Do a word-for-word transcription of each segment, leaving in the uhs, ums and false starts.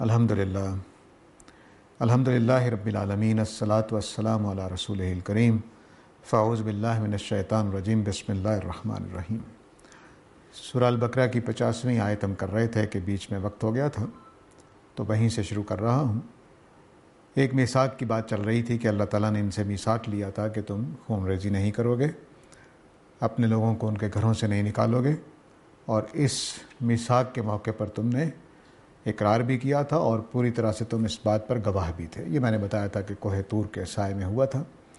الحمدللہ الحمدللہ رب العالمین الصلاۃ والسلام علی رسولہ الکریم فاعوذ باللہ من الشیطان الرجیم بسم اللہ الرحمن الرحیم۔ سورہ البقرہ کی پچاسویں آیت ہم کر رہے تھے کہ بیچ میں وقت ہو گیا تھا تو وہیں سے شروع کر رہا ہوں۔ ایک میثاق کی بات چل رہی تھی کہ اللہ تعالیٰ نے ان سے میثاق لیا تھا کہ تم خون ریزی نہیں کرو گے، اپنے لوگوں کو ان کے گھروں سے نہیں نکالو گے، اور اس میثاق کے موقع پر تم نے اقرار بھی کیا تھا اور پوری طرح سے تم اس بات پر گواہ بھی تھے۔ یہ میں نے بتایا تھا کہ کوہ طور کے سائے میں ہوا تھا۔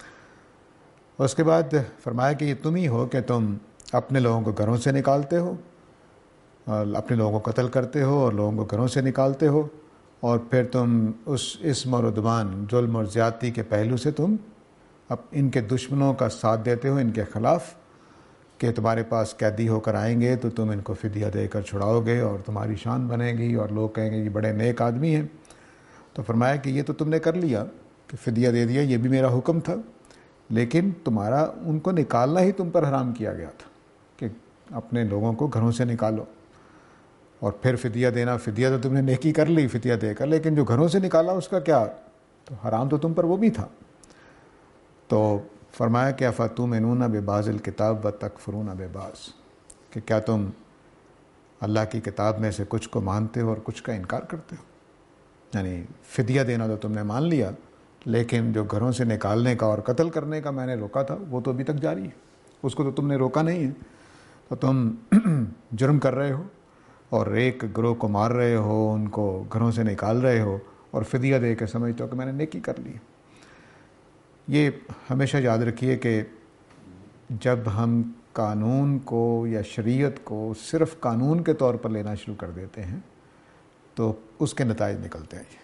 اور اس کے بعد فرمایا کہ یہ تم ہی ہو کہ تم اپنے لوگوں کو گھروں سے نکالتے ہو، اور اپنے لوگوں کو قتل کرتے ہو اور لوگوں کو گھروں سے نکالتے ہو، اور پھر تم اس اسم اور عدوان، ظلم اور زیادتی کے پہلو سے تم اب ان کے دشمنوں کا ساتھ دیتے ہو، ان کے خلاف، کہ تمہارے پاس قیدی ہو کر آئیں گے تو تم ان کو فدیہ دے کر چھڑاؤ گے اور تمہاری شان بنے گی اور لوگ کہیں گے یہ بڑے نیک آدمی ہیں۔ تو فرمایا کہ یہ تو تم نے کر لیا کہ فدیہ دے دیا، یہ بھی میرا حکم تھا، لیکن تمہارا ان کو نکالنا ہی تم پر حرام کیا گیا تھا کہ اپنے لوگوں کو گھروں سے نکالو، اور پھر فدیہ دینا، فدیہ تو تم نے نیکی کر لی فدیہ دے کر، لیکن جو گھروں سے نکالا اس کا کیا، تو حرام تو تم پر وہ بھی تھا۔ تو فرمایا کہ افتؤمنون ببعض الکتاب وتکفرون ببعض، کہ کیا تم اللہ کی کتاب میں سے کچھ کو مانتے ہو اور کچھ کا انکار کرتے ہو۔ یعنی فدیہ دینا تو تم نے مان لیا، لیکن جو گھروں سے نکالنے کا اور قتل کرنے کا میں نے روکا تھا وہ تو ابھی تک جاری ہے، اس کو تو تم نے روکا نہیں ہے، تو تم جرم کر رہے ہو اور ایک گروہ کو مار رہے ہو، ان کو گھروں سے نکال رہے ہو، اور فدیہ دے کے سمجھتے ہو کہ میں نے نیکی کر لی۔ یہ ہمیشہ یاد رکھیے کہ جب ہم قانون کو یا شریعت کو صرف قانون کے طور پر لینا شروع کر دیتے ہیں تو اس کے نتائج نکلتے ہیں۔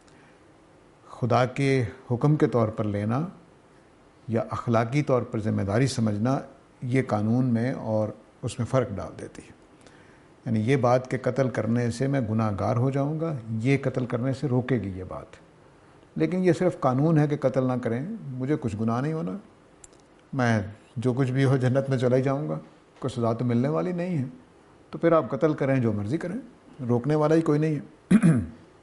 خدا کے حکم کے طور پر لینا یا اخلاقی طور پر ذمہ داری سمجھنا، یہ قانون میں اور اس میں فرق ڈال دیتی ہے۔ یعنی یہ بات کہ قتل کرنے سے میں گناہ گار ہو جاؤں گا، یہ قتل کرنے سے روکے گی یہ بات، لیکن یہ صرف قانون ہے کہ قتل نہ کریں، مجھے کچھ گناہ نہیں ہونا، میں جو کچھ بھی ہو جنت میں چلا ہی جاؤں گا، کوئی سزا تو ملنے والی نہیں ہے، تو پھر آپ قتل کریں جو مرضی کریں، روکنے والا ہی کوئی نہیں ہے۔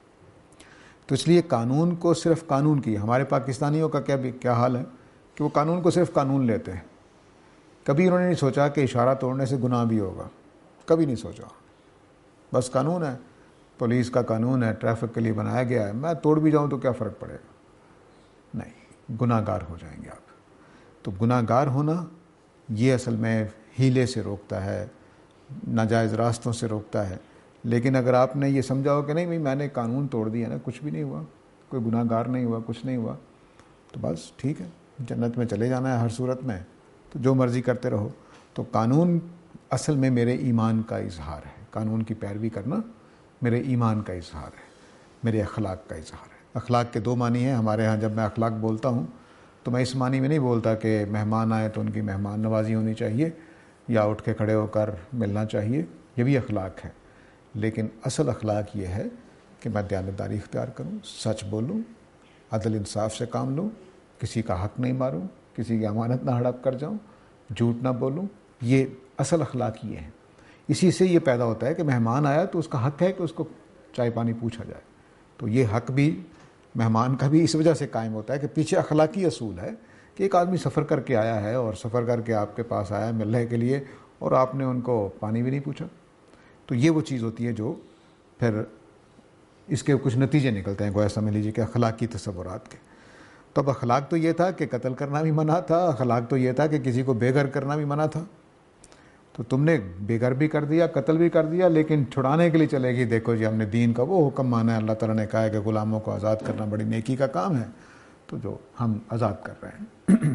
تو اس لیے قانون کو صرف قانون کی، ہمارے پاکستانیوں کا کیا کیا حال ہے کہ وہ قانون کو صرف قانون لیتے ہیں، کبھی انہوں نے نہیں سوچا کہ اشارہ توڑنے سے گناہ بھی ہوگا، کبھی نہیں سوچا، بس قانون ہے، پولیس کا قانون ہے، ٹریفک کے لیے بنایا گیا ہے، میں توڑ بھی جاؤں تو کیا فرق پڑے گا، نہیں، گناہ گار ہو جائیں گے آپ۔ تو گناہ گار ہونا یہ اصل میں ہیلے سے روکتا ہے، ناجائز راستوں سے روکتا ہے۔ لیکن اگر آپ نے یہ سمجھا ہو کہ نہیں بھائی میں نے قانون توڑ دیا نا، کچھ بھی نہیں ہوا، کوئی گناہ گار نہیں ہوا، کچھ نہیں ہوا، تو بس ٹھیک ہے، جنت میں چلے جانا ہے ہر صورت میں، تو جو مرضی کرتے رہو۔ تو قانون اصل میں میرے ایمان کا اظہار ہے، قانون کی پیروی کرنا میرے ایمان کا اظہار ہے، میرے اخلاق کا اظہار ہے۔ اخلاق کے دو معنی ہیں ہمارے ہاں، جب میں اخلاق بولتا ہوں تو میں اس معنی میں نہیں بولتا کہ مہمان آئے تو ان کی مہمان نوازی ہونی چاہیے یا اٹھ کے کھڑے ہو کر ملنا چاہیے، یہ بھی اخلاق ہے، لیکن اصل اخلاق یہ ہے کہ میں دیانتداری اختیار کروں، سچ بولوں، عدل انصاف سے کام لوں، کسی کا حق نہیں ماروں، کسی کی امانت نہ ہڑپ کر جاؤں، جھوٹ نہ بولوں، یہ اصل اخلاق یہ ہے۔ اسی سے یہ پیدا ہوتا ہے کہ مہمان آیا تو اس کا حق ہے کہ اس کو چائے پانی پوچھا جائے، تو یہ حق بھی مہمان کا بھی اس وجہ سے قائم ہوتا ہے کہ پیچھے اخلاقی اصول ہے کہ ایک آدمی سفر کر کے آیا ہے اور سفر کر کے آپ کے پاس آیا ہے ملنے کے لیے، اور آپ نے ان کو پانی بھی نہیں پوچھا، تو یہ وہ چیز ہوتی ہے جو پھر اس کے کچھ نتیجے نکلتے ہیں، گویا سمجھ لیجیے کہ اخلاقی تصورات کے۔ تو اب اخلاق تو یہ تھا کہ قتل کرنا بھی منع تھا، اخلاق تو یہ تھا کہ کسی کو بے گھر کرنا بھی منع تھا، تو تم نے بے گھر بھی کر دیا، قتل بھی کر دیا، لیکن چھڑانے کے لیے چلے گی، دیکھو جی ہم نے دین کا وہ حکم مانا ہے، اللہ تعالیٰ نے کہا ہے کہ غلاموں کو آزاد کرنا بڑی نیکی کا کام ہے، تو جو ہم آزاد کر رہے ہیں۔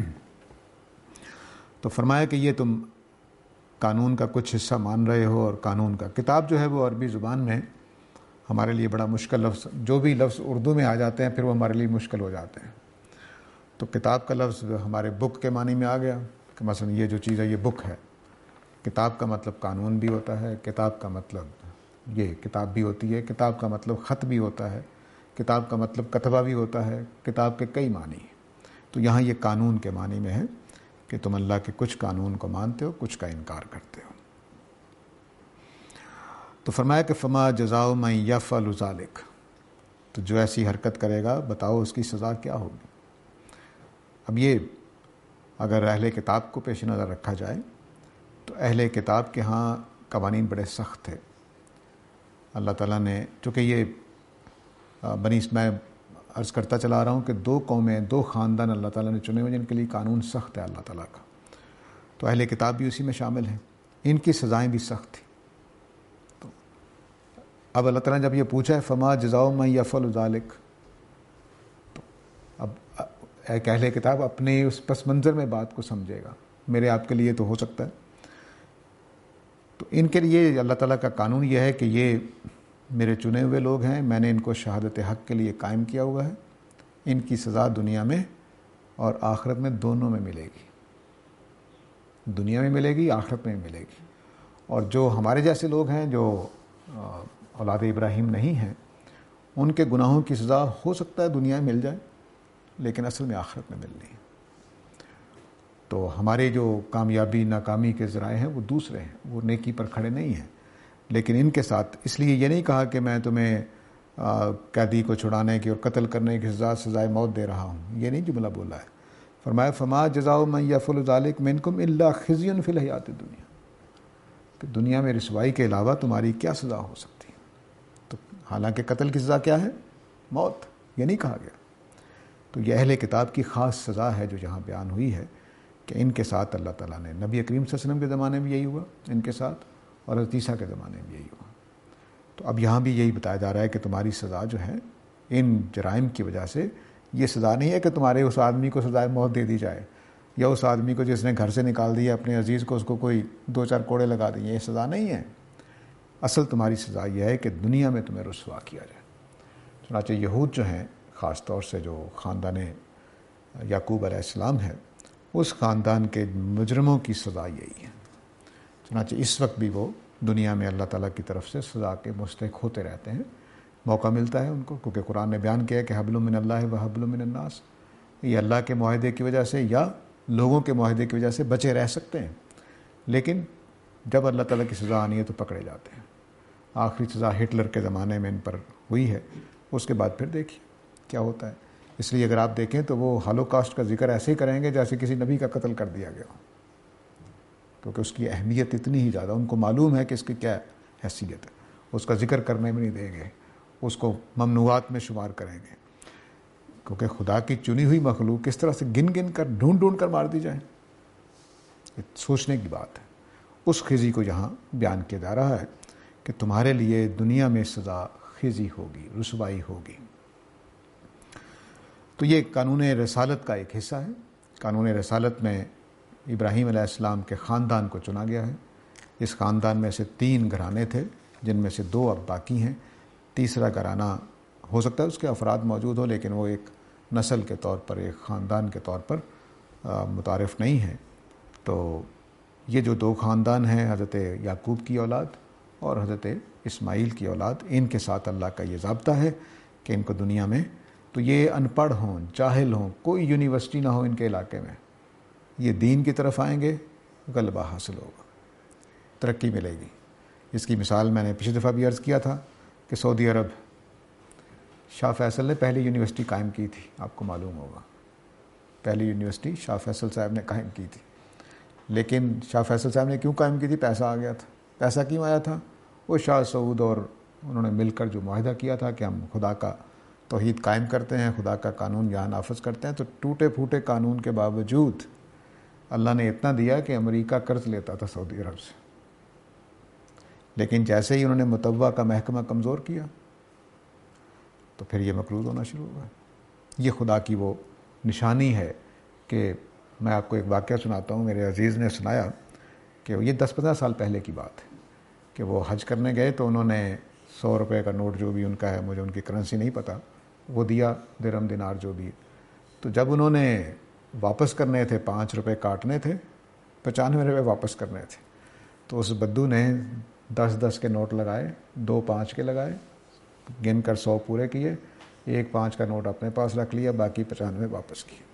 تو فرمایا کہ یہ تم قانون کا کچھ حصہ مان رہے ہو، اور قانون کا کتاب جو ہے وہ عربی زبان میں ہمارے لیے بڑا مشکل لفظ، جو بھی لفظ اردو میں آ جاتے ہیں پھر وہ ہمارے لیے مشکل ہو جاتے ہیں۔ تو کتاب کا لفظ ہمارے بک کے معنی میں آ گیا کہ مثلا یہ جو چیز ہے یہ بک ہے۔ کتاب کا مطلب قانون بھی ہوتا ہے، کتاب کا مطلب یہ کتاب بھی ہوتی ہے، کتاب کا مطلب خط بھی ہوتا ہے، کتاب کا مطلب کتبہ بھی ہوتا ہے، کتاب کے کئی معنی ہیں۔ تو یہاں یہ قانون کے معنی میں ہے کہ تم اللہ کے کچھ قانون کو مانتے ہو، کچھ کا انکار کرتے ہو۔ تو فرمایا کہ فما جزاء من یفعل ذلک، تو جو ایسی حرکت کرے گا بتاؤ اس کی سزا کیا ہوگی۔ اب یہ اگر اہل کتاب کو پیش نظر رکھا جائے تو اہل کتاب کے ہاں قوانین بڑے سخت تھے۔ اللہ تعالیٰ نے، چونکہ یہ بنی میں عرض کرتا چلا رہا ہوں کہ دو قومیں، دو خاندان اللہ تعالیٰ نے چنے ہوئے جن کے لیے قانون سخت ہے اللہ تعالیٰ کا، تو اہل کتاب بھی اسی میں شامل ہیں، ان کی سزائیں بھی سخت تھیں۔ تو اب اللہ تعالیٰ نے جب یہ پوچھا ہے فما جزاء من یفعل ذلک، تو اب ایک اہل کتاب اپنے اس پس منظر میں بات کو سمجھے گا، میرے آپ کے لیے تو ہو سکتا ہے، تو ان کے لیے اللہ تعالیٰ کا قانون یہ ہے کہ یہ میرے چنے ہوئے لوگ ہیں، میں نے ان کو شہادت حق کے لیے قائم کیا ہوا ہے، ان کی سزا دنیا میں اور آخرت میں دونوں میں ملے گی، دنیا میں ملے گی، آخرت میں ملے گی۔ اور جو ہمارے جیسے لوگ ہیں جو اولاد ابراہیم نہیں ہیں، ان کے گناہوں کی سزا ہو سکتا ہے دنیا میں مل جائے لیکن اصل میں آخرت میں ملنی ہے۔ تو ہمارے جو کامیابی ناکامی کے ذرائع ہیں وہ دوسرے ہیں، وہ نیکی پر کھڑے نہیں ہیں، لیکن ان کے ساتھ اس لیے یہ نہیں کہا کہ میں تمہیں قیدی کو چھڑانے کی اور قتل کرنے کی سزا سزائے موت دے رہا ہوں، یہ نہیں جملہ بولا ہے۔ فرمایا فما جزاء من یفعل ذلک منکم الا خزی فی الحیات الدنیا، کہ دنیا میں رسوائی کے علاوہ تمہاری کیا سزا ہو سکتی ہے۔ تو حالانکہ قتل کی سزا کیا ہے؟ موت، یہ نہیں کہا گیا۔ تو یہ اہل کتاب کی خاص سزا ہے جو یہاں بیان ہوئی ہے کہ ان کے ساتھ اللہ تعالیٰ نے، نبی کریم صلی اللہ علیہ وسلم کے زمانے میں یہی ہوا ان کے ساتھ، اور حضرت عیسیٰ کے زمانے میں یہی ہوا۔ تو اب یہاں بھی یہی بتایا جا رہا ہے کہ تمہاری سزا جو ہے ان جرائم کی وجہ سے، یہ سزا نہیں ہے کہ تمہارے اس آدمی کو سزائے موت دے دی جائے، یا اس آدمی کو جس نے گھر سے نکال دیا اپنے عزیز کو، اس کو کوئی دو چار کوڑے لگا دیں، یہ سزا نہیں ہے۔ اصل تمہاری سزا یہ ہے کہ دنیا میں تمہیں رسوا کیا جائے۔ چنانچہ یہود جو ہیں، خاص طور سے جو خاندان یعقوب علیہ السلام ہے، اس خاندان کے مجرموں کی سزا یہی ہے۔ چنانچہ اس وقت بھی وہ دنیا میں اللہ تعالیٰ کی طرف سے سزا کے مستحق ہوتے رہتے ہیں، موقع ملتا ہے ان کو، کیونکہ قرآن نے بیان کیا ہے کہ حبل من اللہ و حبل من الناس، یہ اللہ کے معاہدے کی وجہ سے یا لوگوں کے معاہدے کی وجہ سے بچے رہ سکتے ہیں، لیکن جب اللہ تعالیٰ کی سزا آنی ہے تو پکڑے جاتے ہیں۔ آخری سزا ہٹلر کے زمانے میں ان پر ہوئی ہے، اس کے بعد پھر دیکھیے کیا ہوتا ہے۔ اس لیے اگر آپ دیکھیں تو وہ ہالوکاسٹ کا ذکر ایسے ہی کریں گے جیسے کسی نبی کا قتل کر دیا گیا ہو، کیونکہ اس کی اہمیت اتنی ہی زیادہ، ان کو معلوم ہے کہ اس کی کیا حیثیت ہے، اس کا ذکر کرنے میں نہیں دیں گے، اس کو ممنوعات میں شمار کریں گے، کیونکہ خدا کی چنی ہوئی مخلوق کس طرح سے گن گن کر ڈھونڈ ڈھونڈ کر مار دی جائے، یہ سوچنے کی بات ہے۔ اس خزی کو یہاں بیان کیا جا رہا ہے کہ تمہارے لیے دنیا میں سزا خزی ہوگی، رسوائی ہوگی۔ تو یہ قانون رسالت کا ایک حصہ ہے۔ قانون رسالت میں ابراہیم علیہ السلام کے خاندان کو چنا گیا ہے۔ اس خاندان میں سے تین گھرانے تھے جن میں سے دو اب باقی ہیں، تیسرا گھرانہ ہو سکتا ہے اس کے افراد موجود ہوں لیکن وہ ایک نسل کے طور پر، ایک خاندان کے طور پر متعارف نہیں ہے۔ تو یہ جو دو خاندان ہیں، حضرت یعقوب کی اولاد اور حضرت اسماعیل کی اولاد، ان کے ساتھ اللہ کا یہ ضابطہ ہے کہ ان کو دنیا میں، تو یہ ان پڑھ ہوں، جاہل ہوں، کوئی یونیورسٹی نہ ہو ان کے علاقے میں، یہ دین کی طرف آئیں گے، غلبہ حاصل ہوگا، ترقی ملے گی۔ اس کی مثال میں نے پچھلی دفعہ بھی عرض کیا تھا کہ سعودی عرب، شاہ فیصل نے پہلی یونیورسٹی قائم کی تھی، آپ کو معلوم ہوگا، پہلی یونیورسٹی شاہ فیصل صاحب نے قائم کی تھی۔ لیکن شاہ فیصل صاحب نے کیوں قائم کی تھی؟ پیسہ آ گیا تھا۔ پیسہ کیوں آیا تھا؟ وہ شاہ سعود اور انہوں نے مل کر جو معاہدہ کیا تھا کہ ہم خدا کا توحید قائم کرتے ہیں، خدا کا قانون یہاں نافذ کرتے ہیں، تو ٹوٹے پھوٹے قانون کے باوجود اللہ نے اتنا دیا کہ امریکہ قرض لیتا تھا سعودی عرب سے، لیکن جیسے ہی انہوں نے متوع کا محکمہ کمزور کیا تو پھر یہ مقروض ہونا شروع ہوا۔ یہ خدا کی وہ نشانی ہے کہ میں آپ کو ایک واقعہ سناتا ہوں، میرے عزیز نے سنایا کہ یہ دس پندرہ سال پہلے کی بات ہے کہ وہ حج کرنے گئے تو انہوں نے سو روپے کا نوٹ جو بھی ان کا ہے، مجھے ان کی کرنسی نہیں پتہ، وہ دیا، درہم دینار جو بھی۔ تو جب انہوں نے واپس کرنے تھے، پانچ روپے کاٹنے تھے، پچانوے روپے واپس کرنے تھے، تو اس بدو نے دس دس کے نوٹ لگائے، دو پانچ کے لگائے، گن کر سو پورے کیے، ایک پانچ کا نوٹ اپنے پاس رکھ لیا، باقی پچانوے واپس کیے۔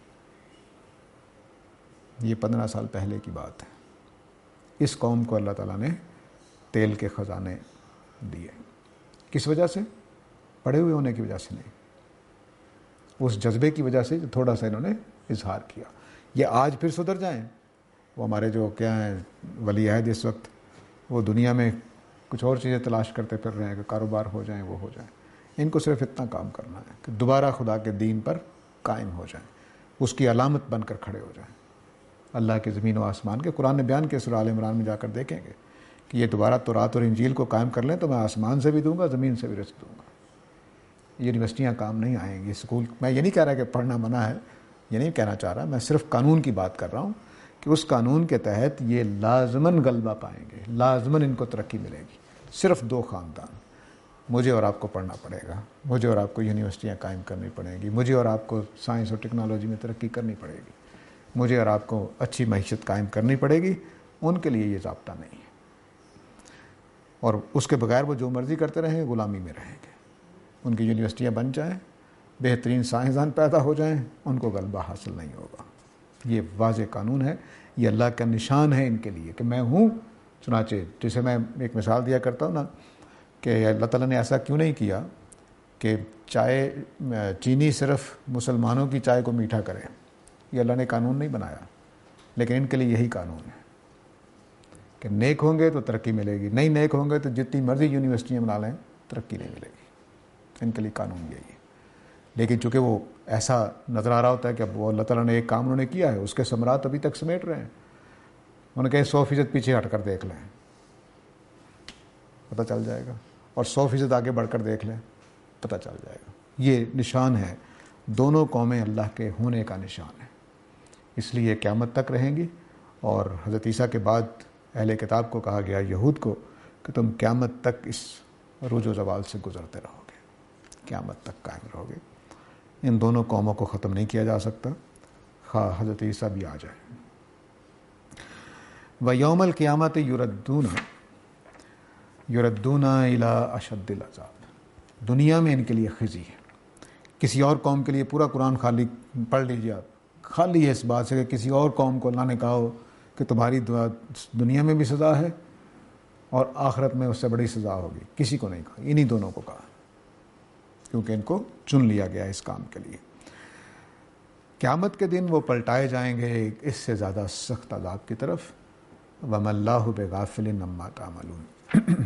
یہ پندرہ سال پہلے کی بات ہے۔ اس قوم کو اللہ تعالیٰ نے تیل کے خزانے دیے، کس وجہ سے؟ پڑھے ہوئے ہونے کی وجہ سے نہیں، اس جذبے کی وجہ سے جو تھوڑا سا انہوں نے اظہار کیا. یہ آج پھر سدھر جائیں. وہ ہمارے جو کیا ہیں ولی عہد اس وقت، وہ دنیا میں کچھ اور چیزیں تلاش کرتے پھر رہے ہیں کہ کاروبار ہو جائیں، وہ ہو جائیں. ان کو صرف اتنا کام کرنا ہے کہ دوبارہ خدا کے دین پر قائم ہو جائیں، اس کی علامت بن کر کھڑے ہو جائیں. اللہ کے زمین و آسمان کے، قرآن نے بیان کے سورہ آل عمران میں جا کر دیکھیں گے کہ یہ دوبارہ تورات اور انجیل کو قائم کر لیں تو میں آسمان سے بھی دوں گا، زمین سے بھی رزق دوں گا. یونیورسٹیاں کام نہیں آئیں گی، اسکول. میں یہ نہیں کہہ رہا کہ پڑھنا منع ہے، یہ نہیں کہنا چاہ رہا، میں صرف قانون کی بات کر رہا ہوں کہ اس قانون کے تحت یہ لازماً غلبہ پائیں گے، لازماً ان کو ترقی ملے گی. صرف دو خاندان، مجھے اور آپ کو پڑھنا پڑے گا، مجھے اور آپ کو یونیورسٹیاں قائم کرنی پڑیں گی، مجھے اور آپ کو سائنس اور ٹیکنالوجی میں ترقی کرنی پڑے گی، مجھے اور آپ کو اچھی معیشت قائم کرنی پڑے گی. ان کے لیے یہ ضابطہ نہیں ہے، اور اس کے بغیر وہ جو مرضی کرتے رہیں غلامی میں رہیں گے. ان کی یونیورسٹیاں بن جائیں، بہترین سائنسدان پیدا ہو جائیں، ان کو غلبہ حاصل نہیں ہوگا. یہ واضح قانون ہے، یہ اللہ کا نشان ہے ان کے لیے کہ میں ہوں. چنانچہ جسے میں ایک مثال دیا کرتا ہوں نا کہ اللہ تعالیٰ نے ایسا کیوں نہیں کیا کہ چائے چینی صرف مسلمانوں کی چائے کو میٹھا کرے. یہ اللہ نے قانون نہیں بنایا، لیکن ان کے لیے یہی قانون ہے کہ نیک ہوں گے تو ترقی ملے گی، نہیں نیک ہوں گے تو جتنی مرضی یونیورسٹیاں بنا لیں ترقی نہیں ملے گی. ان کے لیے قانون یہی ہے. لیکن چونکہ وہ ایسا نظر آ رہا ہوتا ہے کہ اب وہ اللہ تعالیٰ نے ایک کام انہوں نے کیا ہے، اس کے ثمرات ابھی تک سمیٹ رہے ہیں. انہوں نے کہا سو فیصد پیچھے ہٹ کر دیکھ لیں، پتہ چل جائے گا، اور سو فیصد آگے بڑھ کر دیکھ لیں، پتہ چل جائے گا. یہ نشان ہے، دونوں قومیں اللہ کے ہونے کا نشان ہے. اس لیے قیامت تک رہیں گی. اور حضرت عیسیٰ کے بعد اہل کتاب کو کہا گیا، یہود کو، کہ تم قیامت تک اس عروج و زوال سے گزرتے رہو گے، قیامت تک قائم رہو گے. ان دونوں قوموں کو ختم نہیں کیا جا سکتا، خواہ حضرت عیسیٰ بھی آ جائے. وَيَوْمَ الْقِيَامَةِ يُرَدُّونَ يُرَدُّونَ إِلَىٰ أَشَدِّ الْعَذَابِ. دنیا میں ان کے لیے خزی ہے. کسی اور قوم کے لیے پورا قرآن خالی پڑھ لیجیے آپ، خالی ہے اس بات سے کہ کسی اور قوم کو اللہ نے کہا ہو کہ تمہاری دنیا میں بھی سزا ہے اور آخرت میں اس سے بڑی سزا ہوگی. کسی کو نہیں کہا، انہی دونوں کو کہا، کیونکہ ان کو چن لیا گیا اس کام کے لیے. قیامت کے دن وہ پلٹائے جائیں گے اس سے زیادہ سخت عذاب کی طرف. وَمَا اللَّهُ بِغَافِلٍ عَمَّا تَعْمَلُونَ.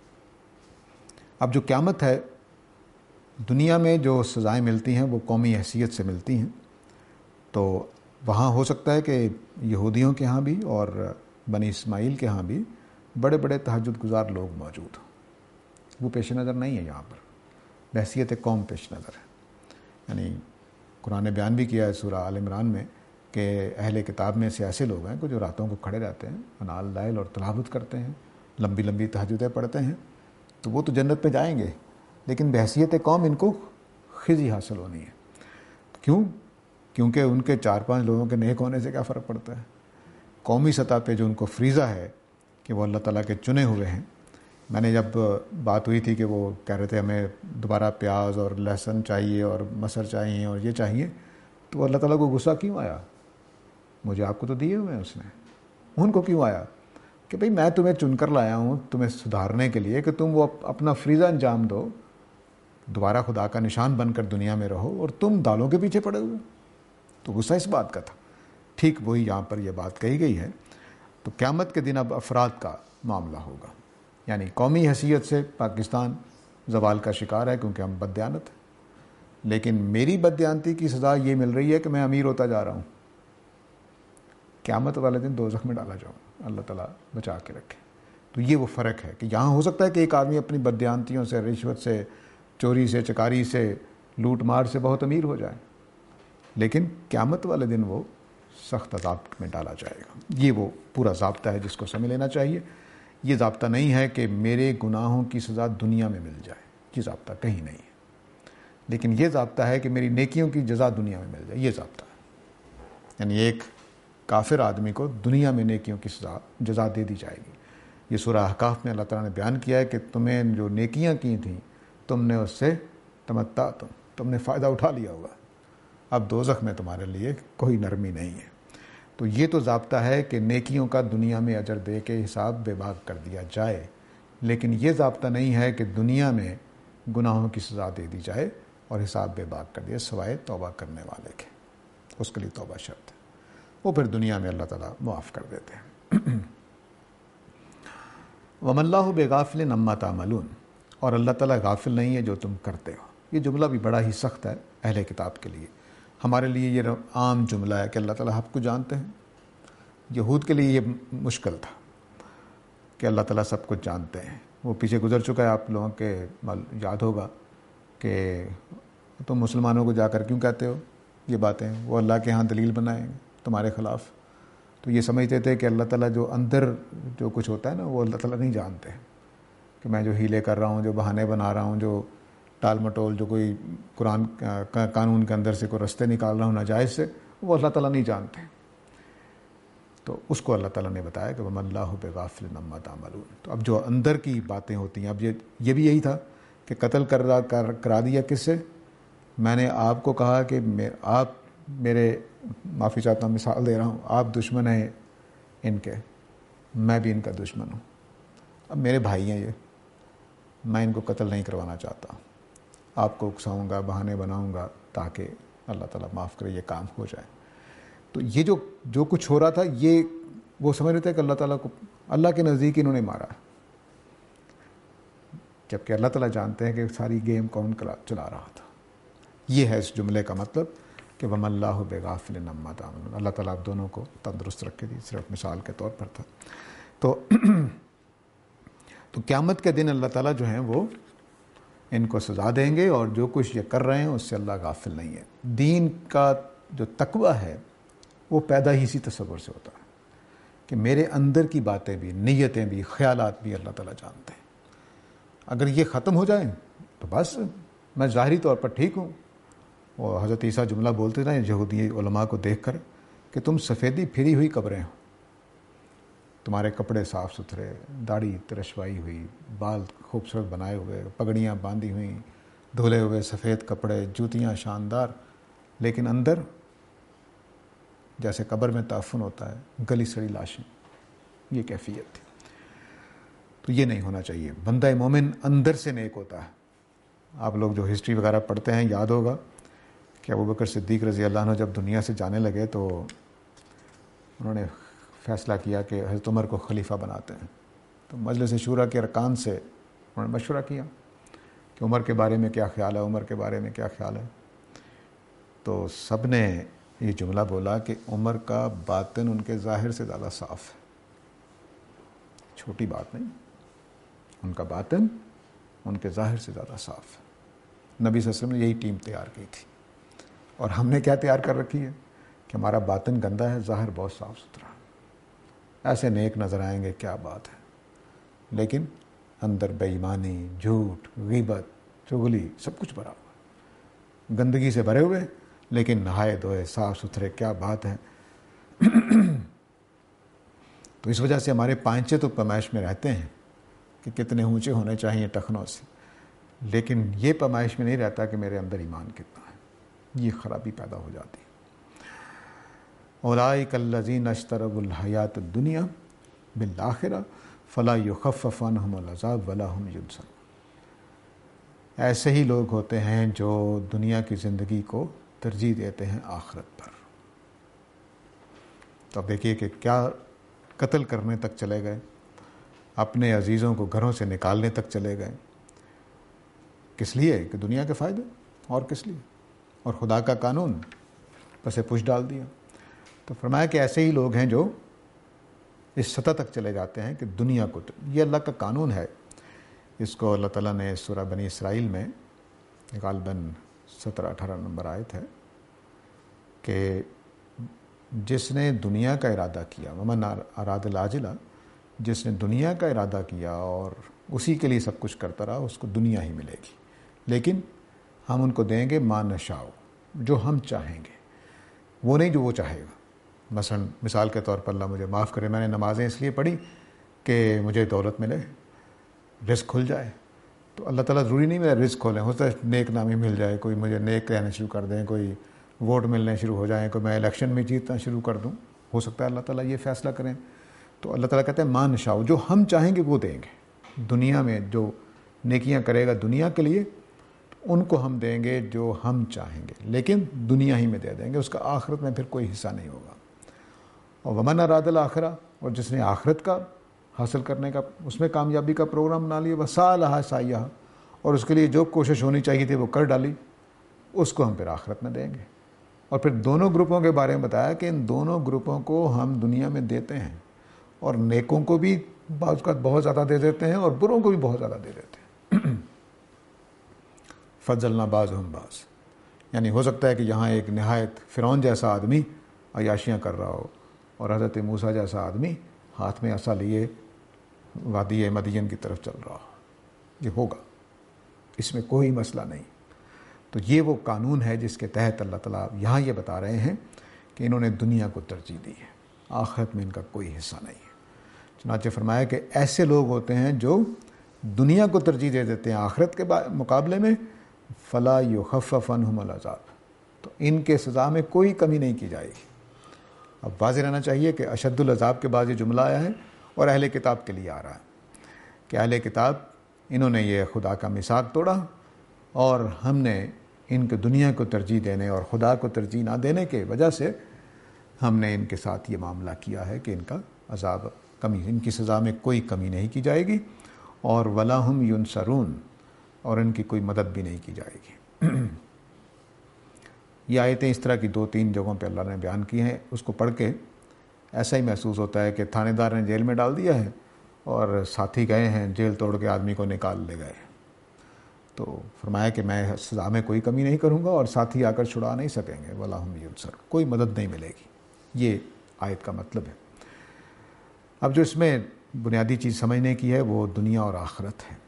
اب جو قیامت ہے، دنیا میں جو سزائیں ملتی ہیں وہ قومی حیثیت سے ملتی ہیں. تو وہاں ہو سکتا ہے کہ یہودیوں کے ہاں بھی اور بنی اسماعیل کے ہاں بھی بڑے بڑے تہجد گزار لوگ موجود ہوں. وہ پیش نظر نہیں ہے یہاں پر، بحیثیت قوم پیش نظر ہے. یعنی قرآن نے بیان بھی کیا ہے سورہ آل عمران میں کہ اہل کتاب میں سے ایسے لوگ ہیں کہ جو راتوں کو کھڑے رہتے ہیں، انال لائل اور تلاوت کرتے ہیں، لمبی لمبی تہجدیں پڑھتے ہیں. تو وہ تو جنت پہ جائیں گے، لیکن بحیثیت قوم ان کو خزی حاصل ہونی ہے. کیوں؟ کیونکہ ان کے چار پانچ لوگوں کے نیک ہونے سے کیا فرق پڑتا ہے؟ قومی سطح پہ جو ان کو فریضہ ہے کہ وہ اللہ تعالیٰ کے چنے ہوئے ہیں. میں نے جب بات ہوئی تھی کہ وہ کہہ رہے تھے ہمیں دوبارہ پیاز اور لہسن چاہیے اور مسر چاہیے اور یہ چاہیے، تو اللہ تعالیٰ کو غصہ کیوں آیا؟ مجھے آپ کو تو دیے ہوئے ہیں اس نے. ان کو کیوں آیا؟ کہ بھئی میں تمہیں چن کر لایا ہوں تمہیں سدھارنے کے لیے کہ تم وہ اپنا فریضہ انجام دو، دوبارہ خدا کا نشان بن کر دنیا میں رہو، اور تم دالوں کے پیچھے پڑے ہوئے. تو غصہ اس بات کا تھا. ٹھیک وہی یہاں پر یہ بات کہی گئی ہے. تو قیامت کے دن اب افراد کا معاملہ ہوگا. یعنی قومی حیثیت سے پاکستان زوال کا شکار ہے کیونکہ ہم بددیانت ہیں، لیکن میری بددیانتی کی سزا یہ مل رہی ہے کہ میں امیر ہوتا جا رہا ہوں. قیامت والے دن دوزخ میں ڈالا جاؤں، اللہ تعالیٰ بچا کے رکھے. تو یہ وہ فرق ہے کہ یہاں ہو سکتا ہے کہ ایک آدمی اپنی بددیانتیوں سے، رشوت سے، چوری سے، چکاری سے، لوٹ مار سے بہت امیر ہو جائے، لیکن قیامت والے دن وہ سخت عذاب میں ڈالا جائے گا. یہ وہ پورا ضابطہ ہے جس کو سمجھ لینا چاہیے. یہ ضابطہ نہیں ہے کہ میرے گناہوں کی سزا دنیا میں مل جائے، یہ ضابطہ کہیں نہیں ہے. لیکن یہ ضابطہ ہے کہ میری نیکیوں کی جزا دنیا میں مل جائے، یہ ضابطہ ہے. یعنی ایک کافر آدمی کو دنیا میں نیکیوں کی سزا جزا دے دی جائے گی. یہ سورہ احقاف میں اللہ تعالیٰ نے بیان کیا ہے کہ تمہیں جو نیکیاں کی تھیں تم نے اس سے تمتع تم تم نے فائدہ اٹھا لیا ہوگا، اب دوزخ میں تمہارے لیے کوئی نرمی نہیں ہے. تو یہ تو ضابطہ ہے کہ نیکیوں کا دنیا میں اجر دے کے حساب بے باک کر دیا جائے، لیکن یہ ضابطہ نہیں ہے کہ دنیا میں گناہوں کی سزا دے دی جائے اور حساب بے باک کر دیا سوائے توبہ کرنے والے کے، اس کے لیے توبہ شرط ہے، وہ پھر دنیا میں اللہ تعالیٰ معاف کر دیتے ہیں۔ وَمَا اللَّهُ بِغَافِلٍ عَمَّا تَعْمَلُونَ، اور اللہ تعالیٰ غافل نہیں ہے جو تم کرتے ہو۔ یہ جملہ بھی بڑا ہی سخت ہے اہل کتاب کے لیے، ہمارے لیے یہ عام جملہ ہے کہ اللہ تعالیٰ آپ کو جانتے ہیں۔ یہود کے لیے یہ مشکل تھا کہ اللہ تعالیٰ سب کچھ جانتے ہیں۔ وہ پیچھے گزر چکا ہے، آپ لوگوں کے یاد ہوگا کہ تم مسلمانوں کو جا کر کیوں کہتے ہو یہ باتیں، وہ اللہ کے ہاں دلیل بنائیں گے تمہارے خلاف۔ تو یہ سمجھتے تھے کہ اللہ تعالیٰ جو اندر جو کچھ ہوتا ہے نا وہ اللہ تعالیٰ نہیں جانتے، کہ میں جو ہیلے کر رہا ہوں، جو بہانے بنا رہا ہوں، جو ٹال مٹول، جو کوئی قرآن قانون کے اندر سے کوئی رستے نکال رہا ہوں ناجائز سے، وہ اللہ تعالیٰ نہیں جانتے۔ تو اس کو اللہ تعالیٰ نے بتایا کہ وَمَا اللَّهُ بِغَافِلٍ عَمَّا تَعْمَلُونَ۔ تو اب جو اندر کی باتیں ہوتی ہیں، اب یہ یہ بھی یہی تھا کہ قتل کر کرا دیا کس سے؟ میں نے آپ کو کہا کہ آپ میرے، معافی چاہتا ہوں مثال دے رہا ہوں، آپ دشمن ہیں ان کے، میں بھی ان کا دشمن ہوں، اب میرے بھائی ہیں یہ، میں ان کو قتل نہیں کروانا چاہتا، آپ کو اکساؤں گا، بہانے بناؤں گا تاکہ اللہ تعالیٰ معاف کرے، یہ کام ہو جائے۔ تو یہ جو جو کچھ ہو رہا تھا، یہ وہ سمجھ رہے تھے کہ اللہ تعالیٰ کو، اللہ کے نزدیک انہوں نے مارا، جبکہ اللہ تعالیٰ جانتے ہیں کہ ساری گیم کون چلا رہا تھا۔ یہ ہے اس جملے کا مطلب کہ وَمَا اللَّهُ بِغَافِلٍ عَمَّا تَعْمَلُونَ۔ اللہ تعالیٰ آپ دونوں کو تندرست رکھے، دی صرف مثال کے طور پر تھا۔ تو تو قیامت کے دن اللہ تعالیٰ جو ہیں وہ ان کو سزا دیں گے، اور جو کچھ یہ کر رہے ہیں اس سے اللہ غافل نہیں ہے۔ دین کا جو تقویٰ ہے وہ پیدا ہی اسی تصور سے ہوتا ہے کہ میرے اندر کی باتیں بھی، نیتیں بھی، خیالات بھی اللہ تعالیٰ جانتے ہیں۔ اگر یہ ختم ہو جائیں تو بس میں ظاہری طور پر ٹھیک ہوں۔ اور حضرت عیسیٰ جملہ بولتے تھے یہودی علماء کو دیکھ کر کہ تم سفیدی پھری ہوئی قبریں ہو، تمہارے کپڑے صاف ستھرے، داڑھی ترشوائی ہوئی، بال خوبصورت بنائے ہوئے، پگڑیاں باندھی ہوئیں، دھلے ہوئے سفید کپڑے، جوتیاں شاندار، لیکن اندر جیسے قبر میں تعفن ہوتا ہے، گلی سڑی لاشیں، یہ کیفیت تھی۔ تو یہ نہیں ہونا چاہیے۔ بندہ مومن اندر سے نیک ہوتا ہے۔ آپ لوگ جو ہسٹری وغیرہ پڑھتے ہیں یاد ہوگا کہ ابوبکر صدیق رضی اللہ عنہ جب دنیا سے جانے لگے تو انہوں نے فیصلہ کیا کہ حضرت عمر کو خلیفہ بناتے ہیں۔ تو مجلس شورا کے ارکان سے انہوں نے مشورہ کیا کہ عمر کے بارے میں کیا خیال ہے، عمر کے بارے میں کیا خیال ہے۔ تو سب نے یہ جملہ بولا کہ عمر کا باطن ان کے ظاہر سے زیادہ صاف ہے۔ چھوٹی بات نہیں، ان کا باطن ان کے ظاہر سے زیادہ صاف ہے۔ نبی صلی اللہ علیہ وسلم نے یہی ٹیم تیار کی تھی، اور ہم نے کیا تیار کر رکھی ہے کہ ہمارا باطن گندا ہے، ظاہر بہت صاف ستھرا ہے۔ ایسے نیک نظر آئیں گے، کیا بات ہے، لیکن اندر بے ایمانی، جھوٹ، غیبت، چغلی، سب کچھ بھرا ہوا ہے، گندگی سے بھرے ہوئے، لیکن نہائے دھوئے صاف ستھرے، کیا بات ہے۔ تو اس وجہ سے ہمارے پائنچے تو پیمائش میں رہتے ہیں کہ کتنے اونچے ہونے چاہیے ٹخنوں سے، لیکن یہ پیمائش میں نہیں رہتا کہ میرے اندر ایمان کتنا ہے۔ یہ خرابی پیدا ہو جاتی ہے۔ اولئک الذین اشتروا الحیات الدنیا بالآخرہ فلا یخفف عنہم العذاب ولا هم ینصرون۔ ایسے ہی لوگ ہوتے ہیں جو دنیا کی زندگی کو ترجیح دیتے ہیں آخرت پر۔ تو اب دیکھیے کہ کیا قتل کرنے تک چلے گئے، اپنے عزیزوں کو گھروں سے نکالنے تک چلے گئے، کس لیے؟ کہ دنیا کے فائدے، اور کس لیے؟ اور خدا کا قانون پس پش ڈال دیا۔ تو فرمایا کہ ایسے ہی لوگ ہیں جو اس سطح تک چلے جاتے ہیں کہ دنیا کو، یہ اللہ کا قانون ہے۔ اس کو اللہ تعالیٰ نے سورہ بنی اسرائیل میں غالباً سترہ اٹھارہ نمبر آیت ہے کہ جس نے دنیا کا ارادہ کیا، ومن اراد العاجلہ، جس نے دنیا کا ارادہ کیا اور اسی کے لیے سب کچھ کرتا رہا، اس کو دنیا ہی ملے گی، لیکن ہم ان کو دیں گے ما نشاء، جو ہم چاہیں گے، وہ نہیں جو وہ چاہے گا۔ مثلا مثال کے طور پر اللہ مجھے معاف کرے، میں نے نمازیں اس لیے پڑھی کہ مجھے دولت ملے، رزق کھل جائے، تو اللہ تعالیٰ ضروری نہیں میرا رزق کھولیں، ہوتا ہے نیک نامی مل جائے، کوئی مجھے نیک کہنا شروع کر دیں، کوئی ووٹ ملنے شروع ہو جائیں، کوئی میں الیکشن میں جیتنا شروع کر دوں، ہو سکتا ہے اللہ تعالیٰ یہ فیصلہ کریں۔ تو اللہ تعالیٰ کہتے ہیں ما نشاء، جو ہم چاہیں گے وہ دیں گے۔ دنیا میں جو نیکیاں کرے گا دنیا کے لیے ان کو ہم دیں گے جو ہم چاہیں گے، لیکن دنیا ہی میں دے دیں گے، اس کا آخرت میں پھر کوئی حصہ نہیں ہوگا۔ اور ومن اراد الاخرہ، اور جس نے آخرت کا حاصل کرنے کا، اس میں کامیابی کا پروگرام بنا لیا، وسعی لہا سعیہا، اور اس کے لیے جو کوشش ہونی چاہیے تھی وہ کر ڈالی، اس کو ہم پھر آخرت میں دیں گے۔ اور پھر دونوں گروپوں کے بارے میں بتایا کہ ان دونوں گروپوں کو ہم دنیا میں دیتے ہیں، اور نیکوں کو بھی بعض اوقات بہت زیادہ دے دیتے ہیں اور بروں کو بھی بہت زیادہ دے دیتے ہیں۔ فضلنا بعضهم بعض، یعنی ہو سکتا ہے کہ یہاں ایک نہایت فرعون جیسا آدمی عیاشیاں کر رہا ہو اور حضرت موسیٰ جیسا آدمی ہاتھ میں عصا لیے وادی مدین کی طرف چل رہا ہو۔ یہ ہوگا، اس میں کوئی مسئلہ نہیں۔ تو یہ وہ قانون ہے جس کے تحت اللہ تعالیٰ یہاں یہ بتا رہے ہیں کہ انہوں نے دنیا کو ترجیح دی ہے، آخرت میں ان کا کوئی حصہ نہیں ہے۔ چنانچہ فرمایا کہ ایسے لوگ ہوتے ہیں جو دنیا کو ترجیح دے دیتے ہیں آخرت کے مقابلے میں، فلا یخفف عنہم العذاب، تو ان کے سزا میں کوئی کمی نہیں کی جائے گی۔ اب واضح رہنا چاہیے کہ اشد العذاب کے بعد یہ جملہ آیا ہے اور اہل کتاب کے لیے آ رہا ہے کہ اہل کتاب انہوں نے یہ خدا کا میثاق توڑا اور ہم نے ان کو دنیا کو ترجیح دینے اور خدا کو ترجیح نہ دینے کے وجہ سے ہم نے ان کے ساتھ یہ معاملہ کیا ہے کہ ان کا عذاب کمی، ان کی سزا میں کوئی کمی نہیں کی جائے گی، اور ولا ہم ینصرون، اور ان کی کوئی مدد بھی نہیں کی جائے گی۔ یہ آیتیں اس طرح کی دو تین جگہوں پہ اللہ نے بیان کی ہیں، اس کو پڑھ کے ایسا ہی محسوس ہوتا ہے کہ تھانے دار نے جیل میں ڈال دیا ہے اور ساتھی گئے ہیں جیل توڑ کے آدمی کو نکال لے گئے، تو فرمایا کہ میں سزا میں کوئی کمی نہیں کروں گا اور ساتھی آ کر چھڑا نہیں سکیں گے، ولا ہم ینصرون، کوئی مدد نہیں ملے گی۔ یہ آیت کا مطلب ہے۔ اب جو اس میں بنیادی چیز سمجھنے کی ہے وہ دنیا اور آخرت ہے۔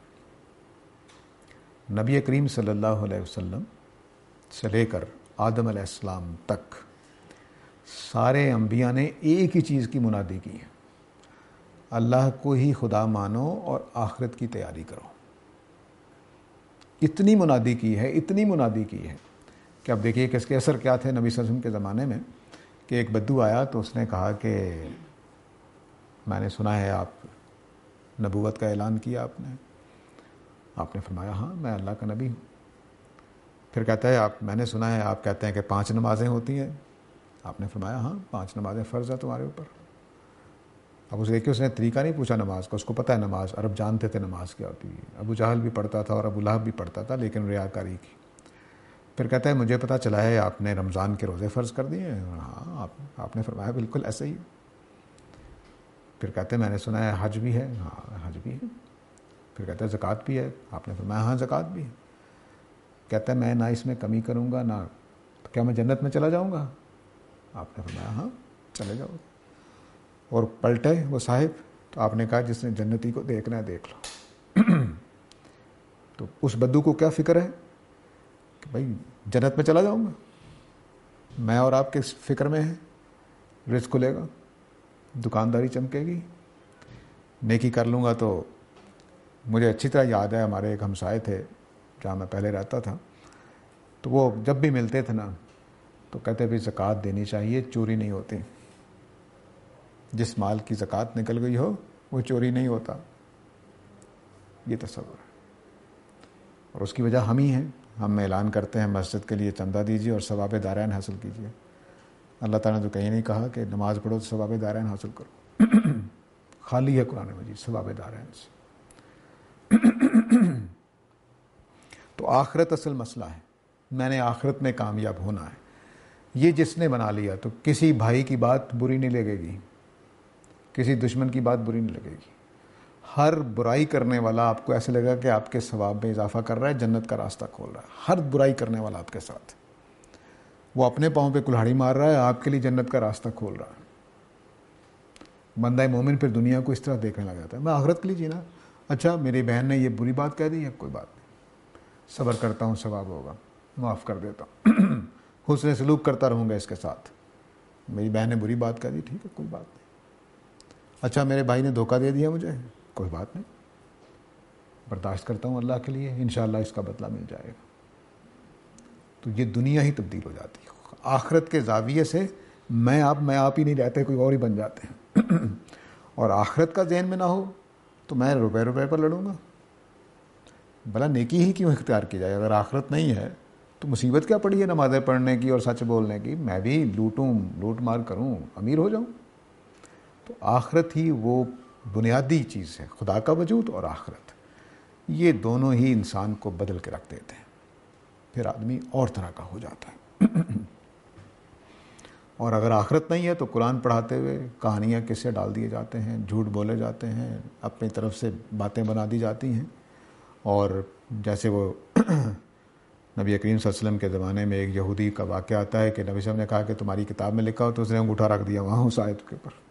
نبی کریم صلی اللہ علیہ وسلم سے لے کر آدم علیہ السلام تک سارے انبیاء نے ایک ہی چیز کی منادی کی ہے، اللہ کو ہی خدا مانو اور آخرت کی تیاری کرو۔ اتنی منادی کی ہے، اتنی منادی کی ہے کہ اب دیکھیے کہ اس کے اثر کیا تھے نبی صلی اللہ علیہ وسلم کے زمانے میں، کہ ایک بدو آیا تو اس نے کہا کہ میں نے سنا ہے آپ نبوت کا اعلان کیا آپ نے۔ آپ نے فرمایا ہاں میں اللہ کا نبی ہوں۔ پھر کہتا ہے آپ میں نے سنا ہے آپ کہتے ہیں کہ پانچ نمازیں ہوتی ہیں۔ آپ نے فرمایا ہاں پانچ نمازیں فرض ہیں تمہارے اوپر۔ اب اسے دیکھیے اس نے طریقہ نہیں پوچھا نماز کا، اس کو پتہ ہے نماز، عرب جانتے تھے نماز کیا ہوتی ہے، ابو جہل بھی پڑھتا تھا اور ابو لہب بھی پڑھتا تھا، لیکن ریاکاری کی۔ پھر کہتا ہے مجھے پتہ چلا ہے آپ نے رمضان کے روزے فرض کر دیے ہیں۔ ہاں آپ آپ نے فرمایا بالکل ایسے ہی۔ پھر کہتے ہیں میں نے سنا ہے حج بھی ہے۔ ہاں حج بھی ہے۔ پھر کہتا ہے زکوٰۃ بھی ہے۔ آپ نے فرمایا ہاں زکوٰۃ بھی ہے۔ کہتا ہے میں نہ اس میں کمی کروں گا نہ، تو کیا میں جنت میں چلا جاؤں گا؟ آپ نے فرمایا ہاں چلے جاؤ۔ اور پلٹے وہ صاحب تو آپ نے کہا جس نے جنتی کو دیکھنا ہے دیکھ لو۔ تو اس بدو کو کیا فکر ہے کہ بھائی جنت میں چلا جاؤں گا؟ میں اور آپ کس فکر میں ہیں؟ رزق کھلے گا، دکانداری چمکے گی، نیکی کر لوں گا۔ تو مجھے اچھی طرح یاد ہے ہمارے ایک ہمسائے تھے جہاں میں پہلے رہتا تھا، تو وہ جب بھی ملتے تھے نا تو کہتے بھی زکوٰۃ دینی چاہیے، چوری نہیں ہوتی، جس مال کی زکوٰۃ نکل گئی ہو وہ چوری نہیں ہوتا۔ یہ تصور ہے، اور اس کی وجہ ہم ہی ہیں۔ ہم اعلان کرتے ہیں مسجد کے لیے چندہ دیجیے اور ثواب دارین حاصل کیجیے۔ اللہ تعالیٰ نے تو کہیں نہیں کہا کہ نماز پڑھو تو ثواب دارین حاصل کرو، خالی ہے قرآن مجید ثواب دارین سے۔ تو آخرت اصل مسئلہ ہے، میں نے آخرت میں کامیاب ہونا ہے۔ یہ جس نے بنا لیا تو کسی بھائی کی بات بری نہیں لگے گی، کسی دشمن کی بات بری نہیں لگے گی۔ ہر برائی کرنے والا آپ کو ایسے لگا کہ آپ کے ثواب میں اضافہ کر رہا ہے، جنت کا راستہ کھول رہا ہے۔ ہر برائی کرنے والا آپ کے ساتھ، وہ اپنے پاؤں پہ کلہاڑی مار رہا ہے، آپ کے لیے جنت کا راستہ کھول رہا ہے۔ بندہ مومن پھر دنیا کو اس طرح دیکھنے لگ جاتا ہے، میں آخرت کے لیے جینا۔ اچھا میری بہن نے یہ بری بات کہہ دی ہے، کوئی بات نہیں، صبر کرتا ہوں ثواب ہوگا، معاف کر دیتا ہوں، حسن سلوک کرتا رہوں گا اس کے ساتھ۔ میری بہن نے بری بات کہہ دی، ٹھیک ہے کوئی بات نہیں۔ اچھا میرے بھائی نے دھوکہ دے دیا مجھے، کوئی بات نہیں، برداشت کرتا ہوں اللہ کے لیے، انشاءاللہ اس کا بدلہ مل جائے گا۔ تو یہ دنیا ہی تبدیل ہو جاتی ہے۔ آخرت کے زاویے سے میں آپ میں آپ ہی نہیں رہتے، کوئی اور ہی بن جاتے ہیں۔ اور آخرت کا ذہن میں نہ ہو تو میں روپے روپے پر لڑوں گا، بھلا نیکی ہی کیوں اختیار کی جائے؟ اگر آخرت نہیں ہے تو مصیبت کیا پڑی ہے نمازیں پڑھنے کی اور سچ بولنے کی؟ میں بھی لوٹوں، لوٹ مار کروں، امیر ہو جاؤں۔ تو آخرت ہی وہ بنیادی چیز ہے، خدا کا وجود اور آخرت، یہ دونوں ہی انسان کو بدل کے رکھ دیتے ہیں، پھر آدمی اور طرح کا ہو جاتا ہے۔ اور اگر آخرت نہیں ہے تو قرآن پڑھاتے ہوئے کہانیاں قصے ڈال دیے جاتے ہیں، جھوٹ بولے جاتے ہیں، اپنی طرف سے باتیں بنا دی جاتی ہیں۔ اور جیسے وہ نبی کریم صلی اللہ علیہ وسلم کے زمانے میں ایک یہودی کا واقعہ آتا ہے کہ نبی صلی اللہ علیہ وسلم نے کہا کہ تمہاری کتاب میں لکھا ہو، تو اس نے انگوٹھا رکھ دیا وہاں اس آیت کے اوپر۔